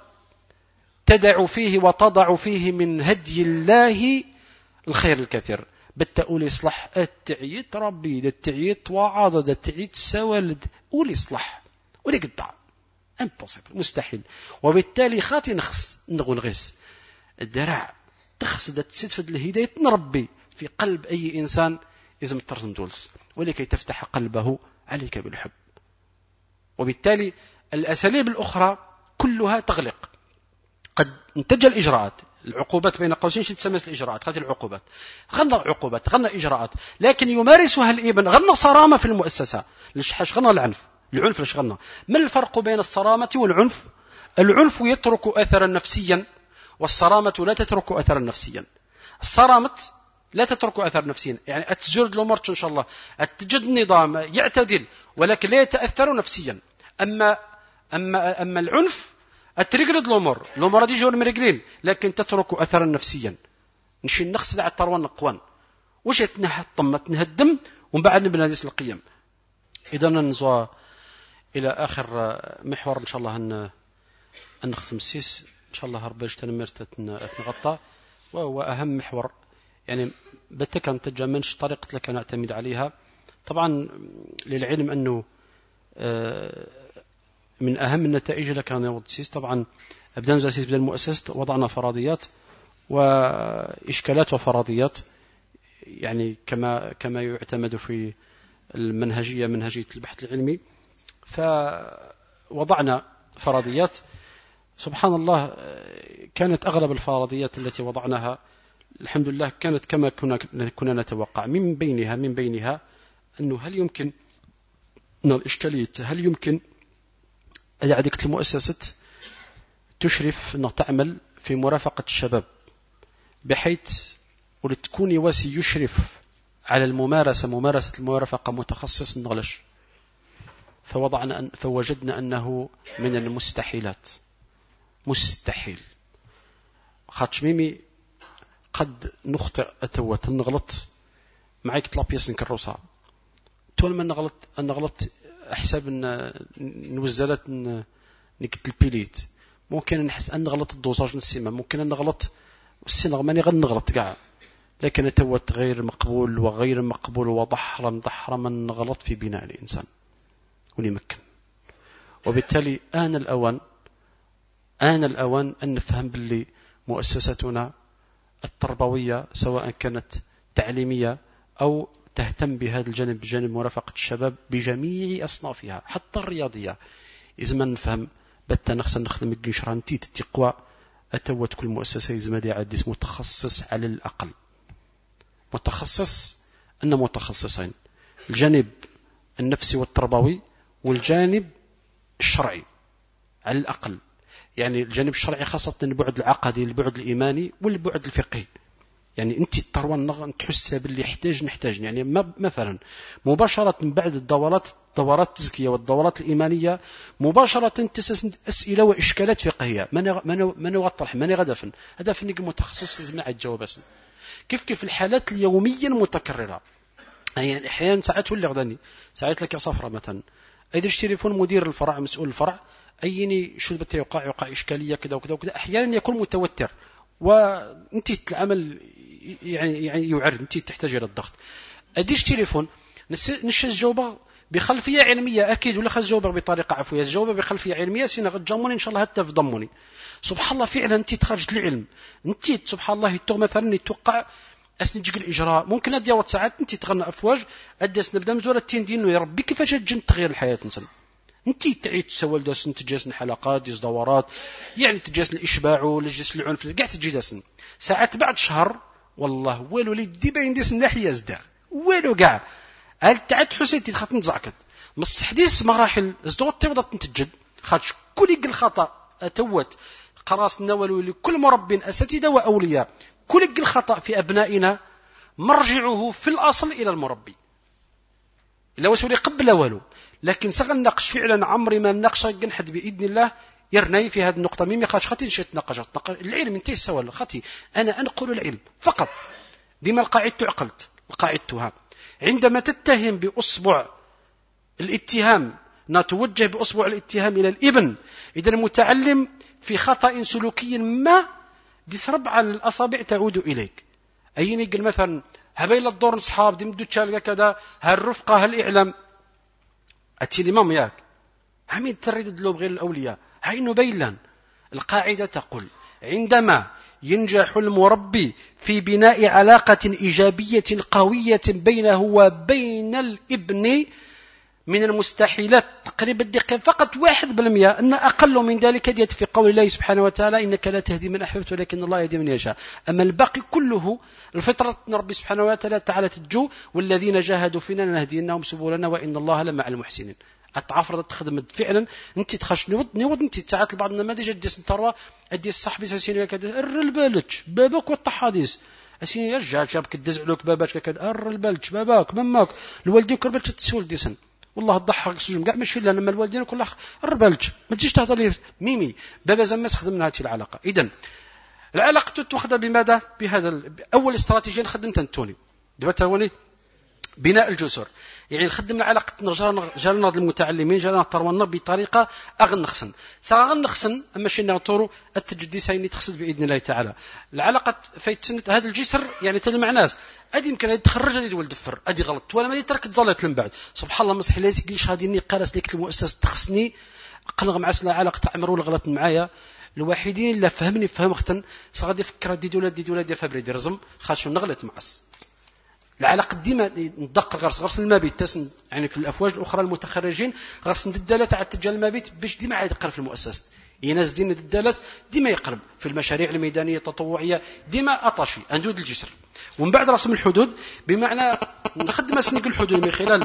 تدع فيه وتضع فيه من هدي الله الخير الكثير. بالتأولي إصلاح التعييت ربي التعييت وعضد التعييت سوالد أولي إصلاح ولي قطع impossible مستحيل. وبالتالي خاطي نخص نغو نغس الدرع تخص دا تسدفد الهداية نربي في قلب أي إنسان إذا مترزم دولس، ولكي تفتح قلبه عليك بالحب. وبالتالي الأساليب الأخرى كلها تغلق. قد انتج الإجراءات العقوبات بين قوسين شو تسمى الإجراءات هذه العقوبات غنى عقوبات غنى إجراءات، لكن يمارسها الابن غنى صرامة في المؤسسة. ليش حاش غنى العنف العنف ليش غنى؟ ما الفرق بين الصرامة والعنف؟ العنف يترك أثرا نفسيا والصرامة لا تترك أثرا نفسيا. الصرامة لا تترك أثر نفسيا يعني أتجرد الأمور إن شاء الله أتجد النظام يعتدل ولكن لا يتأثر نفسيا. أما أما أما العنف أترقد الأمور الأمور دي جور مرقلين لكن تترك أثرا نفسيا. نشي نقصد على التروان القوان وش تنهى الطمة تنهى الدم ومن بعد نبنى هذه القيم. إذا ننزوا إلى آخر محور إن شاء الله أن نختم السيس إن شاء الله ربي اجتنمرت نغطى، وهو أهم محور يعني بتك أن تجمنش طريقة لك نعتمد عليها. طبعا للعلم أنه من أهم النتائج لك أن يوضع السيس طبعا أبدأ نزل بدأ المؤسسة وضعنا فرضيات وإشكالات وفرضيات يعني كما كما يعتمد في المنهجية منهجية البحث العلمي. فوضعنا فرضيات سبحان الله كانت أغلب الفرضيات التي وضعناها الحمد لله كانت كما كنا كنا نتوقع. من بينها من بينها أنه هل يمكن أن الإشكالية هل يمكن أن عدك المؤسسة تشرف أن تعمل في مرافقة الشباب بحيث ولتكون واسي يشرف على الممارسة ممارسة المرافقة متخصص نغلش. فوضعنا أن فوجدنا أنه من المستحيلات مستحيل. خاطش ميمي قد نخطئ أتوت نغلط معك طلابيس نكروسا تول ما نغلط نغلط أحساب أن نوزلت نكت البيليت ممكن نحس أن نغلط الدوزاج نسيما ممكن أن نغلط السنغ ماني غير نغلط قاع لكن أتوت غير مقبول وغير مقبول وضحرا ضحرا من نغلط في بناء الإنسان ونمكن. وبالتالي آن الأوان آن الأوان أن نفهم باللي مؤسستنا التربوية سواء كانت تعليمية أو تهتم بهذا الجانب بجانب مرافقة الشباب بجميع أصنافها حتى الرياضية إذا نفهم بتا نخص نخدم الجنشرانتي التقوى أتوت كل مؤسسة إذا ما عدس متخصص على الأقل متخصص أن متخصصين الجانب النفسي والتربوي والجانب الشرعي على الأقل. يعني الجانب الشرعي خاصة البعد العقدي البعد الإيماني والبعد الفقهي يعني أنت التروى تحس باللي يحتاج نحتاج يعني مثلا مباشرة من بعد الدورات دورات التزكية والدورات الإيمانية مباشرة تسأل أسئلة وإشكالات فقهية من يغطرح من يغدفن هذا فني المتخصص لازم نعد جواب أسن كيف كيف الحالات اليومية المتكررة يعني أحيانا ساعات ولا غداني ساعات لك صفرة مثلا أيدرش تليفون مدير الفرع مسؤول الفرع أيني شو بتا يقع يقع إشكالية كذا وكذا وكذا أحيانا يكون متوتر وأنت العمل يعني يعني يعرض أنت تحتاج إلى الضغط أديش تليفون نش الجوبة بخلفية علمية أكيد ولا خذ جوبة بطريقة عفوية الجوبة بخلفية علمية سينا ضمني إن شاء الله حتى في ضمني سبحان الله فعلا أنت تخرجت العلم أنت سبحان الله يتوقع مثلا يتوقع أسنجك الإجراء ممكن أدي وقت ساعات أنت تغنى أفواج أدس نبدأ مزورة التين يا ربي كيفاش تجن تغيير الحياة إنسان أنت تعيد تسوي داسن تجلس حلقات ديس دورات يعني تجلس الإشباع وتجلس العنف قاعد تجي داسن ساعات بعد شهر والله والو لي دي باين ديس الناحية ازدار والو كاع هل تعد حسيتي تخاط نتزعكت مس حديث مراحل ازدوت تبدا تنتجد خاطش كل يقل خطأ توت قراص النووي لكل مرب أساتذة وأولياء كل يقل خطأ في أبنائنا مرجعه في الأصل إلى المربي لا وسوري قبل والو لكن سغل نقش فعلا عمري ما نقش جنحد بإذن الله يرني في هذه النقطة ميمي خاش خطي نشيت نقشت العلم انتهي سوى خطي أنا أنقل العلم فقط ديما القاعدة عقلت القاعدتها عندما تتهم بأصبع الاتهام نتوجه بأصبع الاتهام إلى الابن إذا المتعلم في خطأ سلوكي ما دي سربع الأصابع تعود إليك أين يقول مثلا هبيل الدور نصحاب دي مدو تشالقة كذا هالرفقة هالإعلام أتي الإمام ياك عميد تريد دلوب غير الأولياء هاي نبيلا القاعدة تقول عندما ينجح المربي في بناء علاقة إيجابية قوية بينه وبين الابن من المستحيلات تقريبا الدقيقة فقط واحد بالمئة أن أقل من ذلك يأتي في قول الله سبحانه وتعالى إنك لا تهدي من أحببت ولكن الله يهدي من يشاء أما الباقي كله الفطرة ربي سبحانه وتعالى تعالى تجو والذين جاهدوا فينا لنهدينهم سبلنا وإن الله لمع المحسنين أتعفرض تخدم فعلا أنت تخش نود نود أنت ساعات بعض النماذج أديس نتروى أديس صاحبي ساسيني كذا أر البالج بابك والطحاديس أسيني يرجع شابك تدز علوك بابك كذا أر البالج بابك مماك الوالدين كربلت تسول ديسن والله الضحك سجون قاع ماشي لنا لما الوالدين كل الربلج ما تجيش تهضر لي ميمي بابا زمس خدمنا هذه العلاقه اذا العلاقه تتخذ بماذا بهذا اول استراتيجيه خدمت انتوني دابا تاوني بناء الجسر يعني خدمنا علاقه جالنا المتعلمين جالنا طرونا بطريقه اغنخسن ساغنخسن اما شي نطورو التجدي سايني تخصد باذن الله تعالى العلاقه فايت سنه هذا الجسر يعني تجمع ناس ادي يمكن تخرج لي ولد الدفر ادي غلط ولا ما ترك تزلت من بعد سبحان الله مسح لي قليش غادي قالت لك المؤسسه تخصني قلغ مع سلا علاقه تعمروا الغلط معايا الوحيدين اللي فهمني فهم اختن غادي يفكر دي دولة دي دولة دي فبري دي رزم خاطش نغلط معس العلاقه ديما ندق غرس غرس المبيت تسن يعني في الافواج الاخرى المتخرجين غرس الداله تاع التجال المبيت باش ديما عاد يقرب في المؤسسه يناس دين الدالات ديما يقرب في المشاريع الميدانيه التطوعيه ديما اطاشي اندود الجسر ومن بعد رسم الحدود بمعنى نخدم سنق الحدود من خلال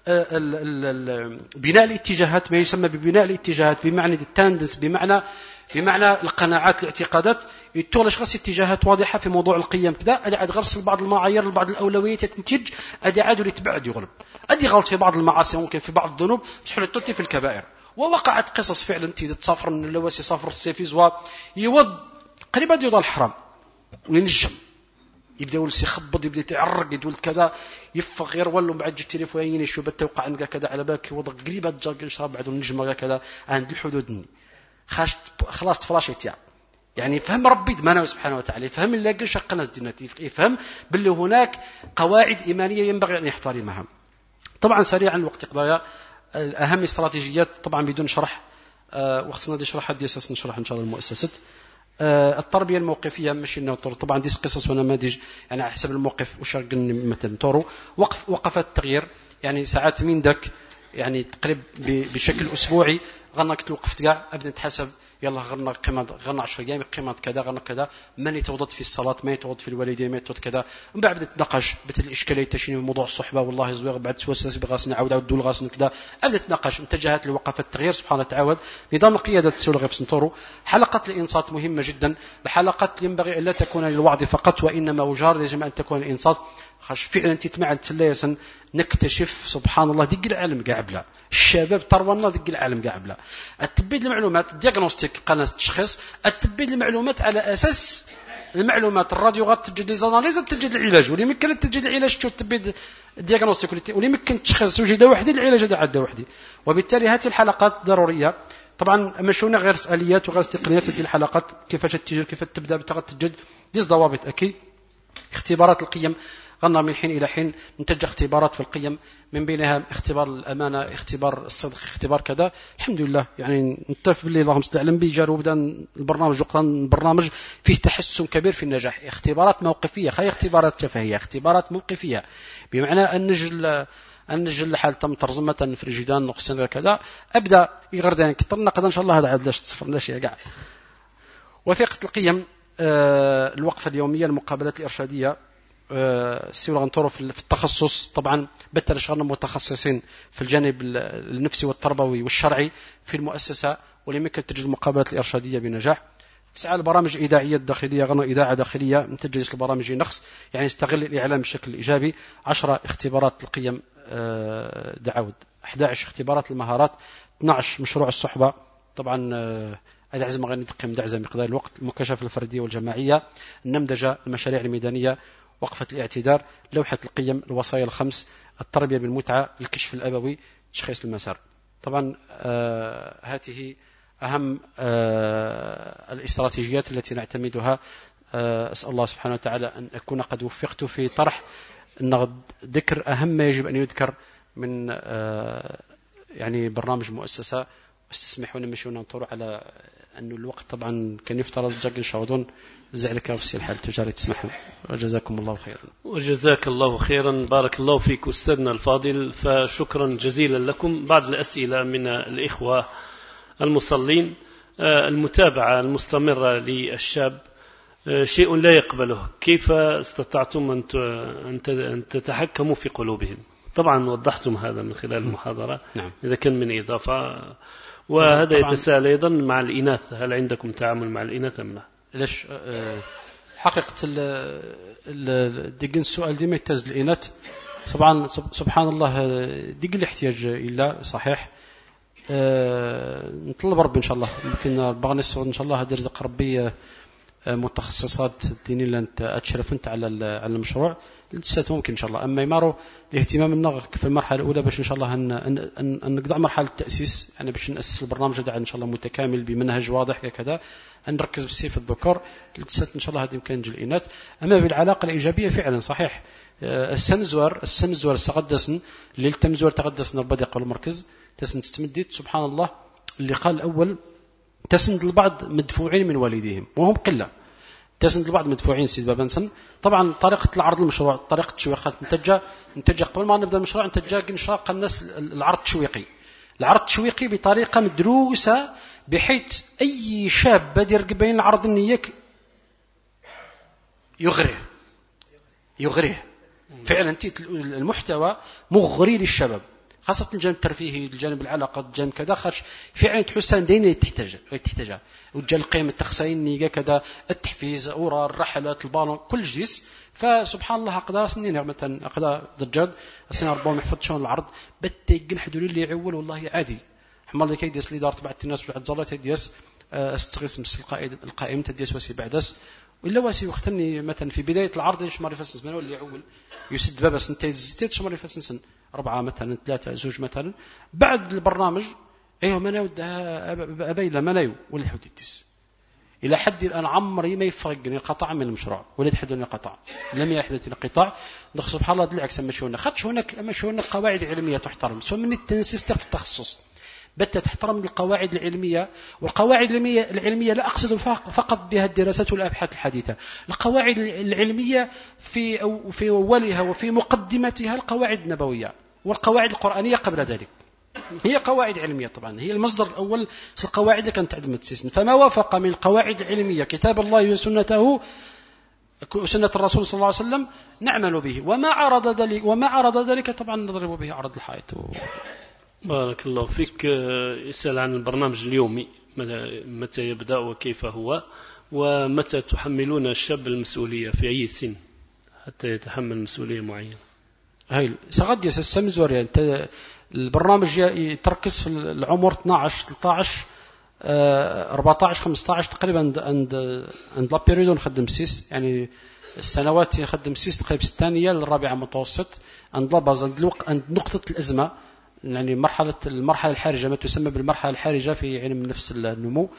بناء الاتجاهات ما يسمى ببناء الاتجاهات بمعنى التاندنس بمعنى بمعنى القناعات الاعتقادات يتولش غرس اتجاهات واضحه في موضوع القيم كذا ادي عاد غرس بعض المعايير بعض الاولويات تنتج ادي عاد يتبعد يغلب ادي غلط في بعض المعاصي ممكن في بعض الذنوب تحل تلتي في الكبائر ووقعت قصص فعلا تي تسافر من اللواسي سافر السيفيز ويود قريبا يوضع الحرام وينجم يبدا يولس يخبط يبدا يتعرق يدول كذا يفق غير ولو بعد جي التليفون يشوف بتوقع عندك كذا على بالك وضع قريبه جاك يشرب بعد النجمه كذا عند الحدود خاش خلاص تفلاشيت يعني يعني فهم ربي دمانه سبحانه وتعالى يفهم اللي قال شق ناس دينتي يفهم باللي هناك قواعد ايمانيه ينبغي ان يحترمها طبعا سريعا الوقت قضايا اهم استراتيجيات طبعا بدون شرح أه وخصنا دي شرح حد اساس نشرح ان شاء الله المؤسسات أه التربيه الموقفيه ماشي نوتر طبعا دي قصص ونماذج يعني على حسب الموقف وشرق مثلا تورو وقف وقفات التغيير يعني ساعات من داك يعني تقريب بشكل اسبوعي غنك توقفت كاع ابدا تحسب يلا غرنا قيمة غرنا عشر أيام قيمة كذا غرنا كذا من يتوضد في الصلاة ما يتوضد في الوالدين ما يتوضد كذا من بعد بدأت نتناقش بدأت الإشكالية تشيني موضوع الصحبة والله زوير بعد توسس بغاس نعاود عاود دول غاس كذا بدأت نتناقش اتجاهات اللي وقفت التغيير سبحانه وتعالى نظام القيادة السوري غير سنتورو حلقة الإنصات مهمة جدا الحلقات ينبغي أن لا تكون للوعظ فقط وإنما وجار يجب أن تكون الإنصات خاش فعلا انت تمع تليسن نكتشف سبحان الله دق العالم قاعبلا الشباب ترونا دق العالم قاعبلا التبيد المعلومات دياغنوستيك قناه التشخيص التبيد المعلومات على اساس المعلومات الراديو غتجد لي زاناليز تجد العلاج واللي يمكن تجد العلاج شو التبيد الدياغنوستيك واللي يمكن تشخيص وجده وحده العلاج هذا عده وحده وبالتالي هذه الحلقات ضروريه طبعا مشونا غير سؤاليات وغير تقنيات في الحلقات كيفاش تجي كيف تبدا بتجد ديز ضوابط اكيد اختبارات القيم غنى من حين إلى حين نتج اختبارات في القيم من بينها اختبار الأمانة اختبار الصدق اختبار كذا الحمد لله يعني نتفق بالله اللهم صل على النبي جار وبدا البرنامج وقتا البرنامج فيه تحسن كبير في النجاح اختبارات موقفية خير اختبارات شفهية اختبارات موقفية بمعنى أن نجل أن نجل حال تم ترجمة في الجدان نقصنا كذا أبدأ يغردين كتر نقد إن شاء الله هذا عاد لاش تصفر لاش يا قاع وثيقة القيم اه الوقفة اليومية المقابلات الإرشادية سيولا غنطورو في التخصص طبعا بالتالي شغلنا متخصصين في الجانب النفسي والتربوي والشرعي في المؤسسة ولمكن تجد المقابلات الإرشادية بنجاح تسعى البرامج الإذاعية الداخلية غنى إذاعة داخلية نتجلس البرامج نقص يعني استغل الإعلام بشكل إيجابي عشرة اختبارات القيم دعاود أحد عشر اختبارات المهارات اثنا عشر مشروع الصحبة طبعا العزم غني تقيم دعزة مقدار الوقت المكاشفة الفردية والجماعية النمذجة المشاريع الميدانية وقفة الاعتذار لوحة القيم الوصايا الخمس التربية بالمتعة الكشف الأبوي تشخيص المسار طبعا آه هذه أهم آه الاستراتيجيات التي نعتمدها آه أسأل الله سبحانه وتعالى أن أكون قد وفقت في طرح ذكر أهم ما يجب أن يذكر من آه يعني برنامج مؤسسة واستسمحوا لنا مشونا نطور على أنه الوقت طبعا كان يفترض جاك نشاهدون زعلك وفسي الحال تجاري تسمحوا وجزاكم الله خيرا وجزاك الله خيرا بارك الله فيك أستاذنا الفاضل فشكرا جزيلا لكم بعض الأسئلة من الإخوة المصلين المتابعة المستمرة للشاب شيء لا يقبله كيف استطعتم أن تتحكموا في قلوبهم طبعا وضحتم هذا من خلال المحاضرة نعم. إذا كان من إضافة وهذا يتساءل أيضا مع الإناث هل عندكم تعامل مع الإناث أم لا ليش حقيقة ديقن السؤال دي ما يتز الإناث طبعا سبحان الله ديق الاحتياج إلا صحيح نطلب ربي إن شاء الله يمكن بغني السعود إن شاء الله هذا رزق ربي متخصصات الدينية اللي أنت أتشرف أنت على على المشروع لسات ممكن إن شاء الله أما يمارو الاهتمام النغ في المرحلة الأولى باش إن شاء الله أن أن أن نقطع مرحلة التأسيس يعني باش نأسس البرنامج هذا إن شاء الله متكامل بمنهج واضح كذا أن نركز بالسيف الذكور لسات إن شاء الله هذه يمكن الإناث أما بالعلاقة الإيجابية فعلا صحيح السنزور السنزور سقدسن اللي التمزور تقدسن ربنا يقول المركز تسن تستمديت سبحان الله اللي قال الأول تسند البعض مدفوعين من والديهم وهم قلة تسند البعض مدفوعين سيد بابنسن طبعا طريقة العرض المشروع طريقة التشويقات نتجه نتجه قبل ما نبدأ المشروع نتجه نشاق الناس العرض التشويقي العرض التشويقي بطريقة مدروسة بحيث أي شاب بدير قبين العرض النيك يغريه يغريه فعلا انت المحتوى مغري للشباب خاصة الجانب الترفيهي الجانب العلاقات الجانب كذا خاش فعلا تحسن دين تحتاج تحتاجها وجا القيم التخصين نيجا كذا التحفيز أورا الرحلات البالون كل جديس فسبحان الله أقدر سنين مثلا أقدر ضجاد السنة أربعة محفظ شون العرض بتجن حدول اللي يعول والله عادي حمال ذيك يديس اللي دار تبع الناس بعد زلات يديس استغيث مس القائد القائم تديس وسي بعدس ولا واسي وختني مثلا في بداية العرض ايش مرة فسنس من اللي يعول يسد بابا سنتين زيتين شو مرة فسنس أربعة مثلا ثلاثة زوج مثلا بعد البرنامج أيوة ما نود أبيلا ما نيو ولا حديتس إلى حد الآن عمري ما يفرقني القطع من المشروع ولا يحدثني قطع لم يحدث القطاع نخ سبحان الله بالعكس أما شونا خدش هناك أما شونا قواعد علمية تحترم سو من التنسيق في التخصص بت تحترم القواعد العلمية والقواعد العلمية العلمية لا أقصد فقط بها الدراسات والأبحاث الحديثة القواعد العلمية في في أولها وفي مقدمتها القواعد النبوية والقواعد القرآنية قبل ذلك هي قواعد علمية طبعا، هي المصدر الأول القواعد اللي كانت تعدم التسيسن، فما وافق من القواعد العلمية كتاب الله وسنته سنة الرسول صلى الله عليه وسلم نعمل به، وما عرض ذلك وما عرض ذلك طبعا نضرب به عرض الحائط. بارك الله فيك. يسأل عن البرنامج اليومي متى يبدأ وكيف هو، ومتى تحملون الشاب المسؤولية في أي سن حتى يتحمل مسؤولية معينة؟ هاي سغد يسسم زوري انت البرنامج يتركز في العمر اثناعش ثلاثة عشر أربعة عشر خمسة عشر تقريبا عند عند عند لا بيريود نخدم سيس، يعني السنوات يخدم سيس تقريبا الثانية للرابعة متوسط، عند لاباز عند الوقت عند نقطة الأزمة، يعني مرحلة المرحلة الحرجة ما تسمى بالمرحلة الحرجة في علم نفس النمو.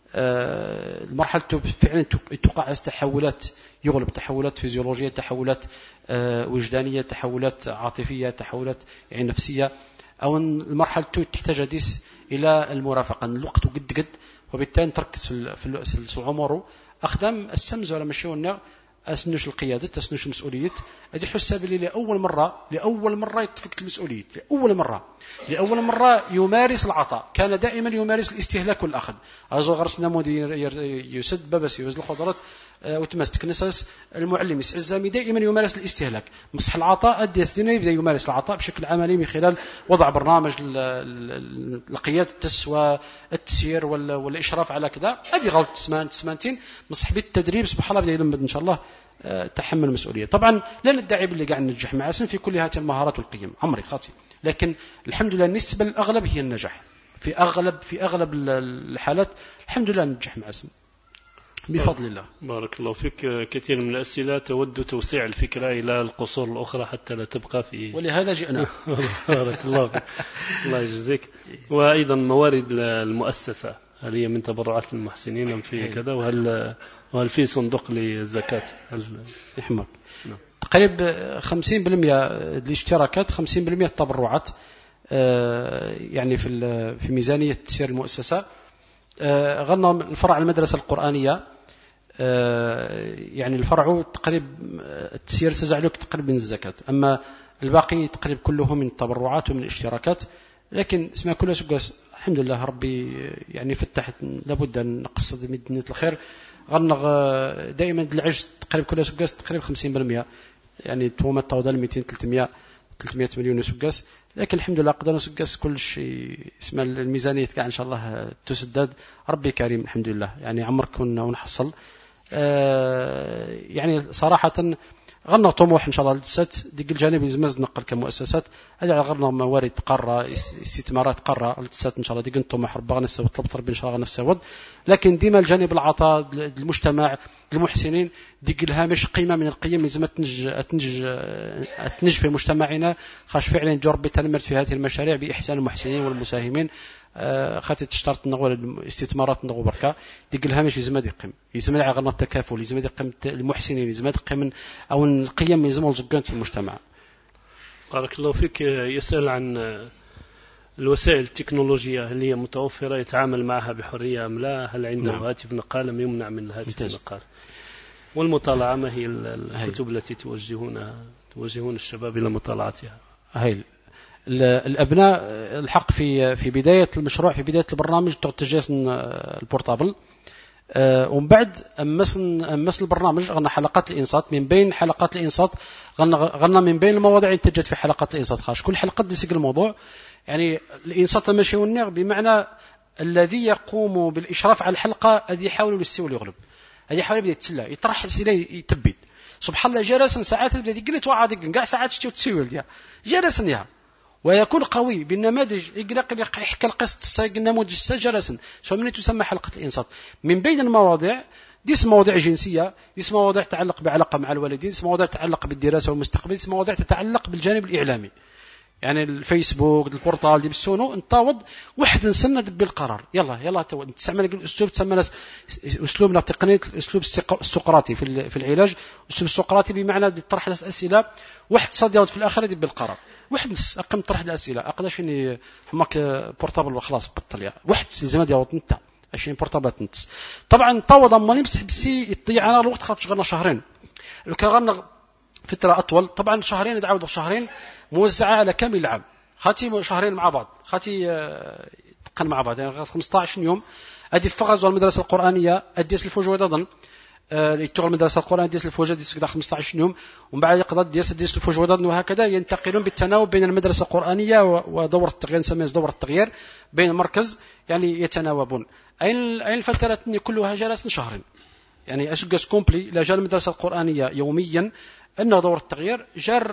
المرحلة فعلا تقع تحولات، يغلب تحولات فيزيولوجية، تحولات وجدانية، تحولات عاطفية، تحولات يعني نفسية، أو المرحلة تحتاج هديس إلى المرافقة الوقت قد قد، وبالتالي تركز في في العمر أخدم السمز ولا مشي والنار أسنوش القيادة أسنوش المسؤولية. أدي حساب لي لأول مرة لأول مرة يتفكت المسؤولية، لأول مرة لأول مرة يمارس العطاء، كان دائما يمارس الاستهلاك والأخذ. أزو غرس نمودي يسد بابس يوزن الخضرات وتمسك نساس المعلم الزامي دائما يمارس الاستهلاك، مصح العطاء أدي سنين يبدأ يمارس العطاء بشكل عملي من خلال وضع برنامج لقيادة التسوى التسيير والإشراف على كذا. أدي غلط تسمان تسمانتين مصح بالتدريب سبحان الله بدأ يلمد إن شاء الله تحمل المسؤولية. طبعا لا ندعي باللي قاعد ننجح مع سن في كل هذه المهارات والقيم عمري خاطي، لكن الحمد لله النسبة الأغلب هي النجاح في أغلب في أغلب الحالات الحمد لله ننجح مع سن بفضل الله. بارك الله فيك. كثير من الأسئلة تود توسيع الفكرة إلى القصور الأخرى حتى لا تبقى في، ولهذا جئنا. بارك الله فيك. الله يجزيك. وأيضا موارد المؤسسة هل هي من تبرعات المحسنين أم في كذا، وهل وهل في صندوق للزكاة؟ هل يحمل تقريبا خمسين بالمئة الاشتراكات خمسين بالمئة التبرعات يعني في في ميزانية تسيير المؤسسة. غنى الفرع المدرسة القرآنية يعني الفرع تقريبا التسيير تزعلك تقريبا من الزكاة، أما الباقي تقريبا كله من التبرعات ومن الاشتراكات. لكن اسمها كلها سقاس الحمد لله ربي يعني فتحت، لابد أن نقصد مدينة الخير. غنغ دائما العجز تقريبا كلها سقاس تقريبا خمسين بالمئة، يعني توما تعودل مئتين ثلاثمئة ثلاثمئة مليون سقاس، لكن الحمد لله قدرنا سقاس كل شيء. اسم الميزانية كاع إن شاء الله تسدد ربي كريم الحمد لله، يعني عمرك ونحصل يعني صراحة غنى طموح إن شاء الله للسات ديك الجانب يزمز نقل كمؤسسات هذا غنى موارد قارة استثمارات قارة للسات إن شاء الله ديك الطموح ربي غنسود طلب ربي إن شاء الله غنسود. لكن ديما الجانب العطاء المجتمع المحسنين ديك الهامش قيمة من القيم لازم تنج تنج تنج في مجتمعنا، خاش فعلا جو ربي تنمر في هذه المشاريع بإحسان المحسنين والمساهمين. خاطر تشترط نغول الاستثمارات نغو بركة ديك الهامش لازم يقيم لازم يعغلنا التكافل لازم يقيم المحسنين لازم يقيم أو القيم لازم الزكاة في المجتمع. بارك الله فيك. يسأل عن الوسائل التكنولوجية هل هي متوفرة يتعامل معها بحرية أم لا؟ هل عنده نعم. هاتف نقال يمنع من الهاتف النقال؟ والمطالعة ما هي الكتب التي توجهون توجهون الشباب إلى مطالعتها؟ هاي الأبناء الحق في في بداية المشروع في بداية البرنامج تجهز البورتابل، ومن بعد أمسن أمس البرنامج غنى حلقات الإنصات. من بين حلقات الإنصات غنى غنى من بين المواضيع اللي تجد في حلقات الإنصات خاش كل حلقة ديسك الموضوع، يعني الإنصات ماشي والنغ بمعنى الذي يقوم بالإشراف على الحلقة الذي يحاول يستوي يغلب، الذي يحاول يبدأ يتسلى يطرح أسئلة يتبد سبحان الله جالسا ساعات بدأ يقلت وعاد كاع ساعات تشوف تسوي ديال جالسا يا ويكون قوي بالنماذج يقدر يحكي القصة الساق النموذج جالسا سواء من تسمى حلقة الإنصات. من بين المواضيع ديس مواضيع جنسية، ديس مواضيع تتعلق بعلاقة مع الوالدين، ديس مواضيع تتعلق بالدراسة والمستقبل، ديس مواضيع تتعلق بالجانب الإعلامي يعني الفيسبوك البورتال دي بالسونو نطاوض واحد نسند بالقرار يلا يلا تو تسمى الاسلوب تسمى اسلوبنا تقنيه الاسلوب السقراطي في في العلاج. الاسلوب السقراطي بمعنى طرح الاسئله واحد صاد في الاخر يدي بالقرار واحد نص اقم طرح الاسئله اقداش اني حماك بورتابل وخلاص بطل يا واحد زعما ديال انت عشرين بورتابل نتس طبعا طاوض اما نمسح بسي يضيع على الوقت خاطر غنى شهرين لو كان غنى فتره اطول طبعا شهرين يتعاود شهرين موزعة على كامل العام خاتي شهرين مع بعض خاتي تقن مع بعض يعني خمسطاش يوم ادي الفغز والمدرسه القرانيه اديس الفوجود اظن يتوغ المدرسه القرانيه ديس الفوجود ديس كذا خمسطاش يوم ومن بعد يقضى ديس ديس الفوجود وهكذا ينتقلون بالتناوب بين المدرسه القرانيه ودوره التغيير نسميها دوره التغيير بين المركز يعني يتناوبون اين اين الفترات كلها جلسنا شهرين يعني اسكس كومبلي لا جال المدرسه القرانيه يوميا انه دوره التغيير جار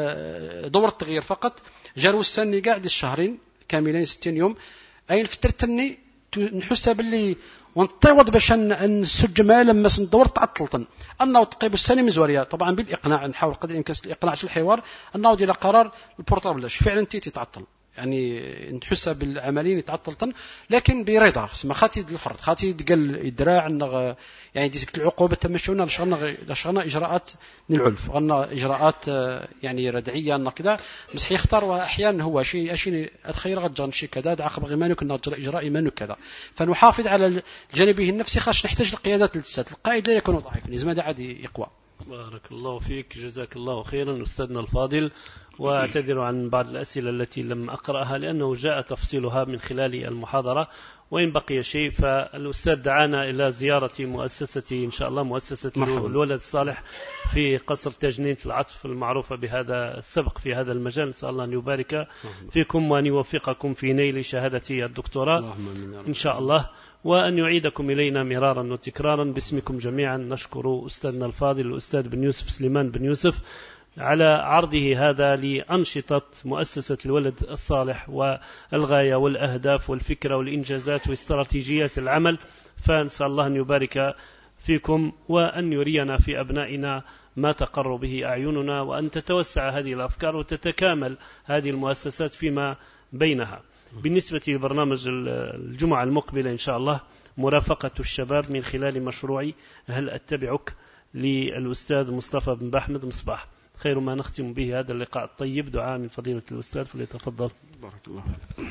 دوره التغيير فقط جاروا السني قاعد الشهرين كاملين ستين يوم اين فترتني نحسها باللي ونطيوض باش نسج ما لما ندور تعطلتن انه تقيب السنه مزوريه طبعا بالاقناع نحاول قدر الامكان الاقناع في الحوار انه ديال قرار البورطابل فعلا انت تتعطل يعني نحسها بالعمليين يتعطلتن لكن برضا ما خاتي الفرد خاتي تقل الدراع يعني ديك العقوبه تمشونا لشغلنا لشغلنا اجراءات للعنف غنا اجراءات يعني ردعيه ان كذا مسح يختار واحيانا هو شيء اشي اتخير غتجن شي كذا عقب غيمانو كنا اجراء ايمانو كذا فنحافظ على جانبه النفسي خاص نحتاج القيادات للسات القائد لا يكون ضعيفا لازم هذا عادي يقوى. بارك الله فيك جزاك الله خيرا أستاذنا الفاضل وأعتذر عن بعض الأسئلة التي لم أقرأها لأنه جاء تفصيلها من خلال المحاضرة وإن بقي شيء فالأستاذ دعانا إلى زيارة مؤسسة إن شاء الله مؤسسة مرحبا. الولد الصالح في قصر تجنيد العطف المعروفة بهذا السبق في هذا المجال نسأل الله أن يبارك فيكم وأن يوفقكم في نيل شهادة الدكتوراه إن شاء الله وأن يعيدكم إلينا مرارا وتكرارا باسمكم جميعا. نشكر أستاذنا الفاضل الأستاذ بن يوسف سليمان بن يوسف على عرضه هذا لأنشطة مؤسسة الولد الصالح والغاية والأهداف والفكرة والإنجازات واستراتيجيات العمل فنسأل الله أن يبارك فيكم وأن يرينا في أبنائنا ما تقر به أعيننا وأن تتوسع هذه الأفكار وتتكامل هذه المؤسسات فيما بينها. بالنسبة لبرنامج الجمعة المقبلة إن شاء الله مرافقة الشباب من خلال مشروع هل أتبعك للأستاذ مصطفى بن بحمد مصباح. خير ما نختم به هذا اللقاء الطيب دعاء من فضيلة الأستاذ فليتفضل. بارك الله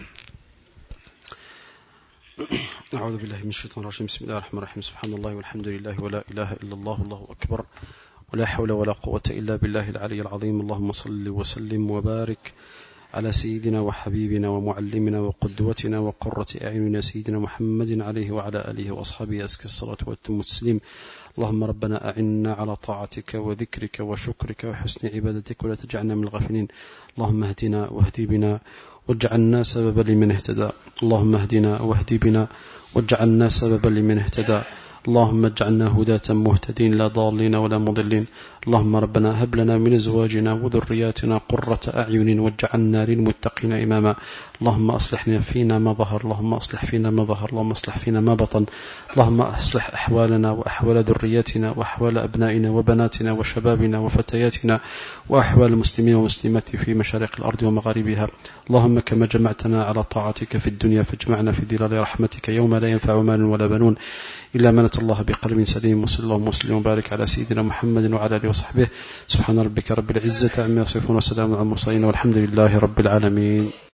أعوذ بالله من الشيطان الرجيم بسم الله الرحمن الرحيم سبحان الله والحمد لله ولا إله إلا الله الله أكبر ولا حول ولا قوة إلا بالله العلي العظيم. اللهم صل وسلم وبارك على سيدنا وحبيبنا ومعلمنا وقدوتنا وقرة أعيننا سيدنا محمد عليه وعلى آله وأصحابه أزكى الصلاة والتم التسليم. اللهم ربنا أعنا على طاعتك وذكرك وشكرك وحسن عبادتك ولا تجعلنا من الغافلين. اللهم اهدنا واهدي بنا واجعلنا سببا لمن اهتدى. اللهم اهدنا واهدي بنا واجعلنا سببا لمن اهتدى. اللهم اجعلنا هداة مهتدين لا ضالين ولا مضلين. اللهم ربنا هب لنا من ازواجنا وذرياتنا قرة أعين واجعلنا للمتقين إماما. اللهم أصلحنا فينا ما ظهر اللهم أصلح فينا ما ظهر اللهم أصلح فينا ما بطن. اللهم أصلح أحوالنا وأحوال ذرياتنا وأحوال أبنائنا وبناتنا وشبابنا وفتياتنا وأحوال المسلمين والمسلمات في مشارق الأرض ومغاربها. اللهم كما جمعتنا على طاعتك في الدنيا فاجمعنا في ظلال رحمتك يوم لا ينفع مال ولا بنون إلا من أتى الله بقلب سليم. وصلى الله وسلم وبارك على سيدنا محمد وعلى آله وصحبه. سبحان ربك رب العزة عما يصفون وسلام على المرسلين والحمد لله رب العالمين.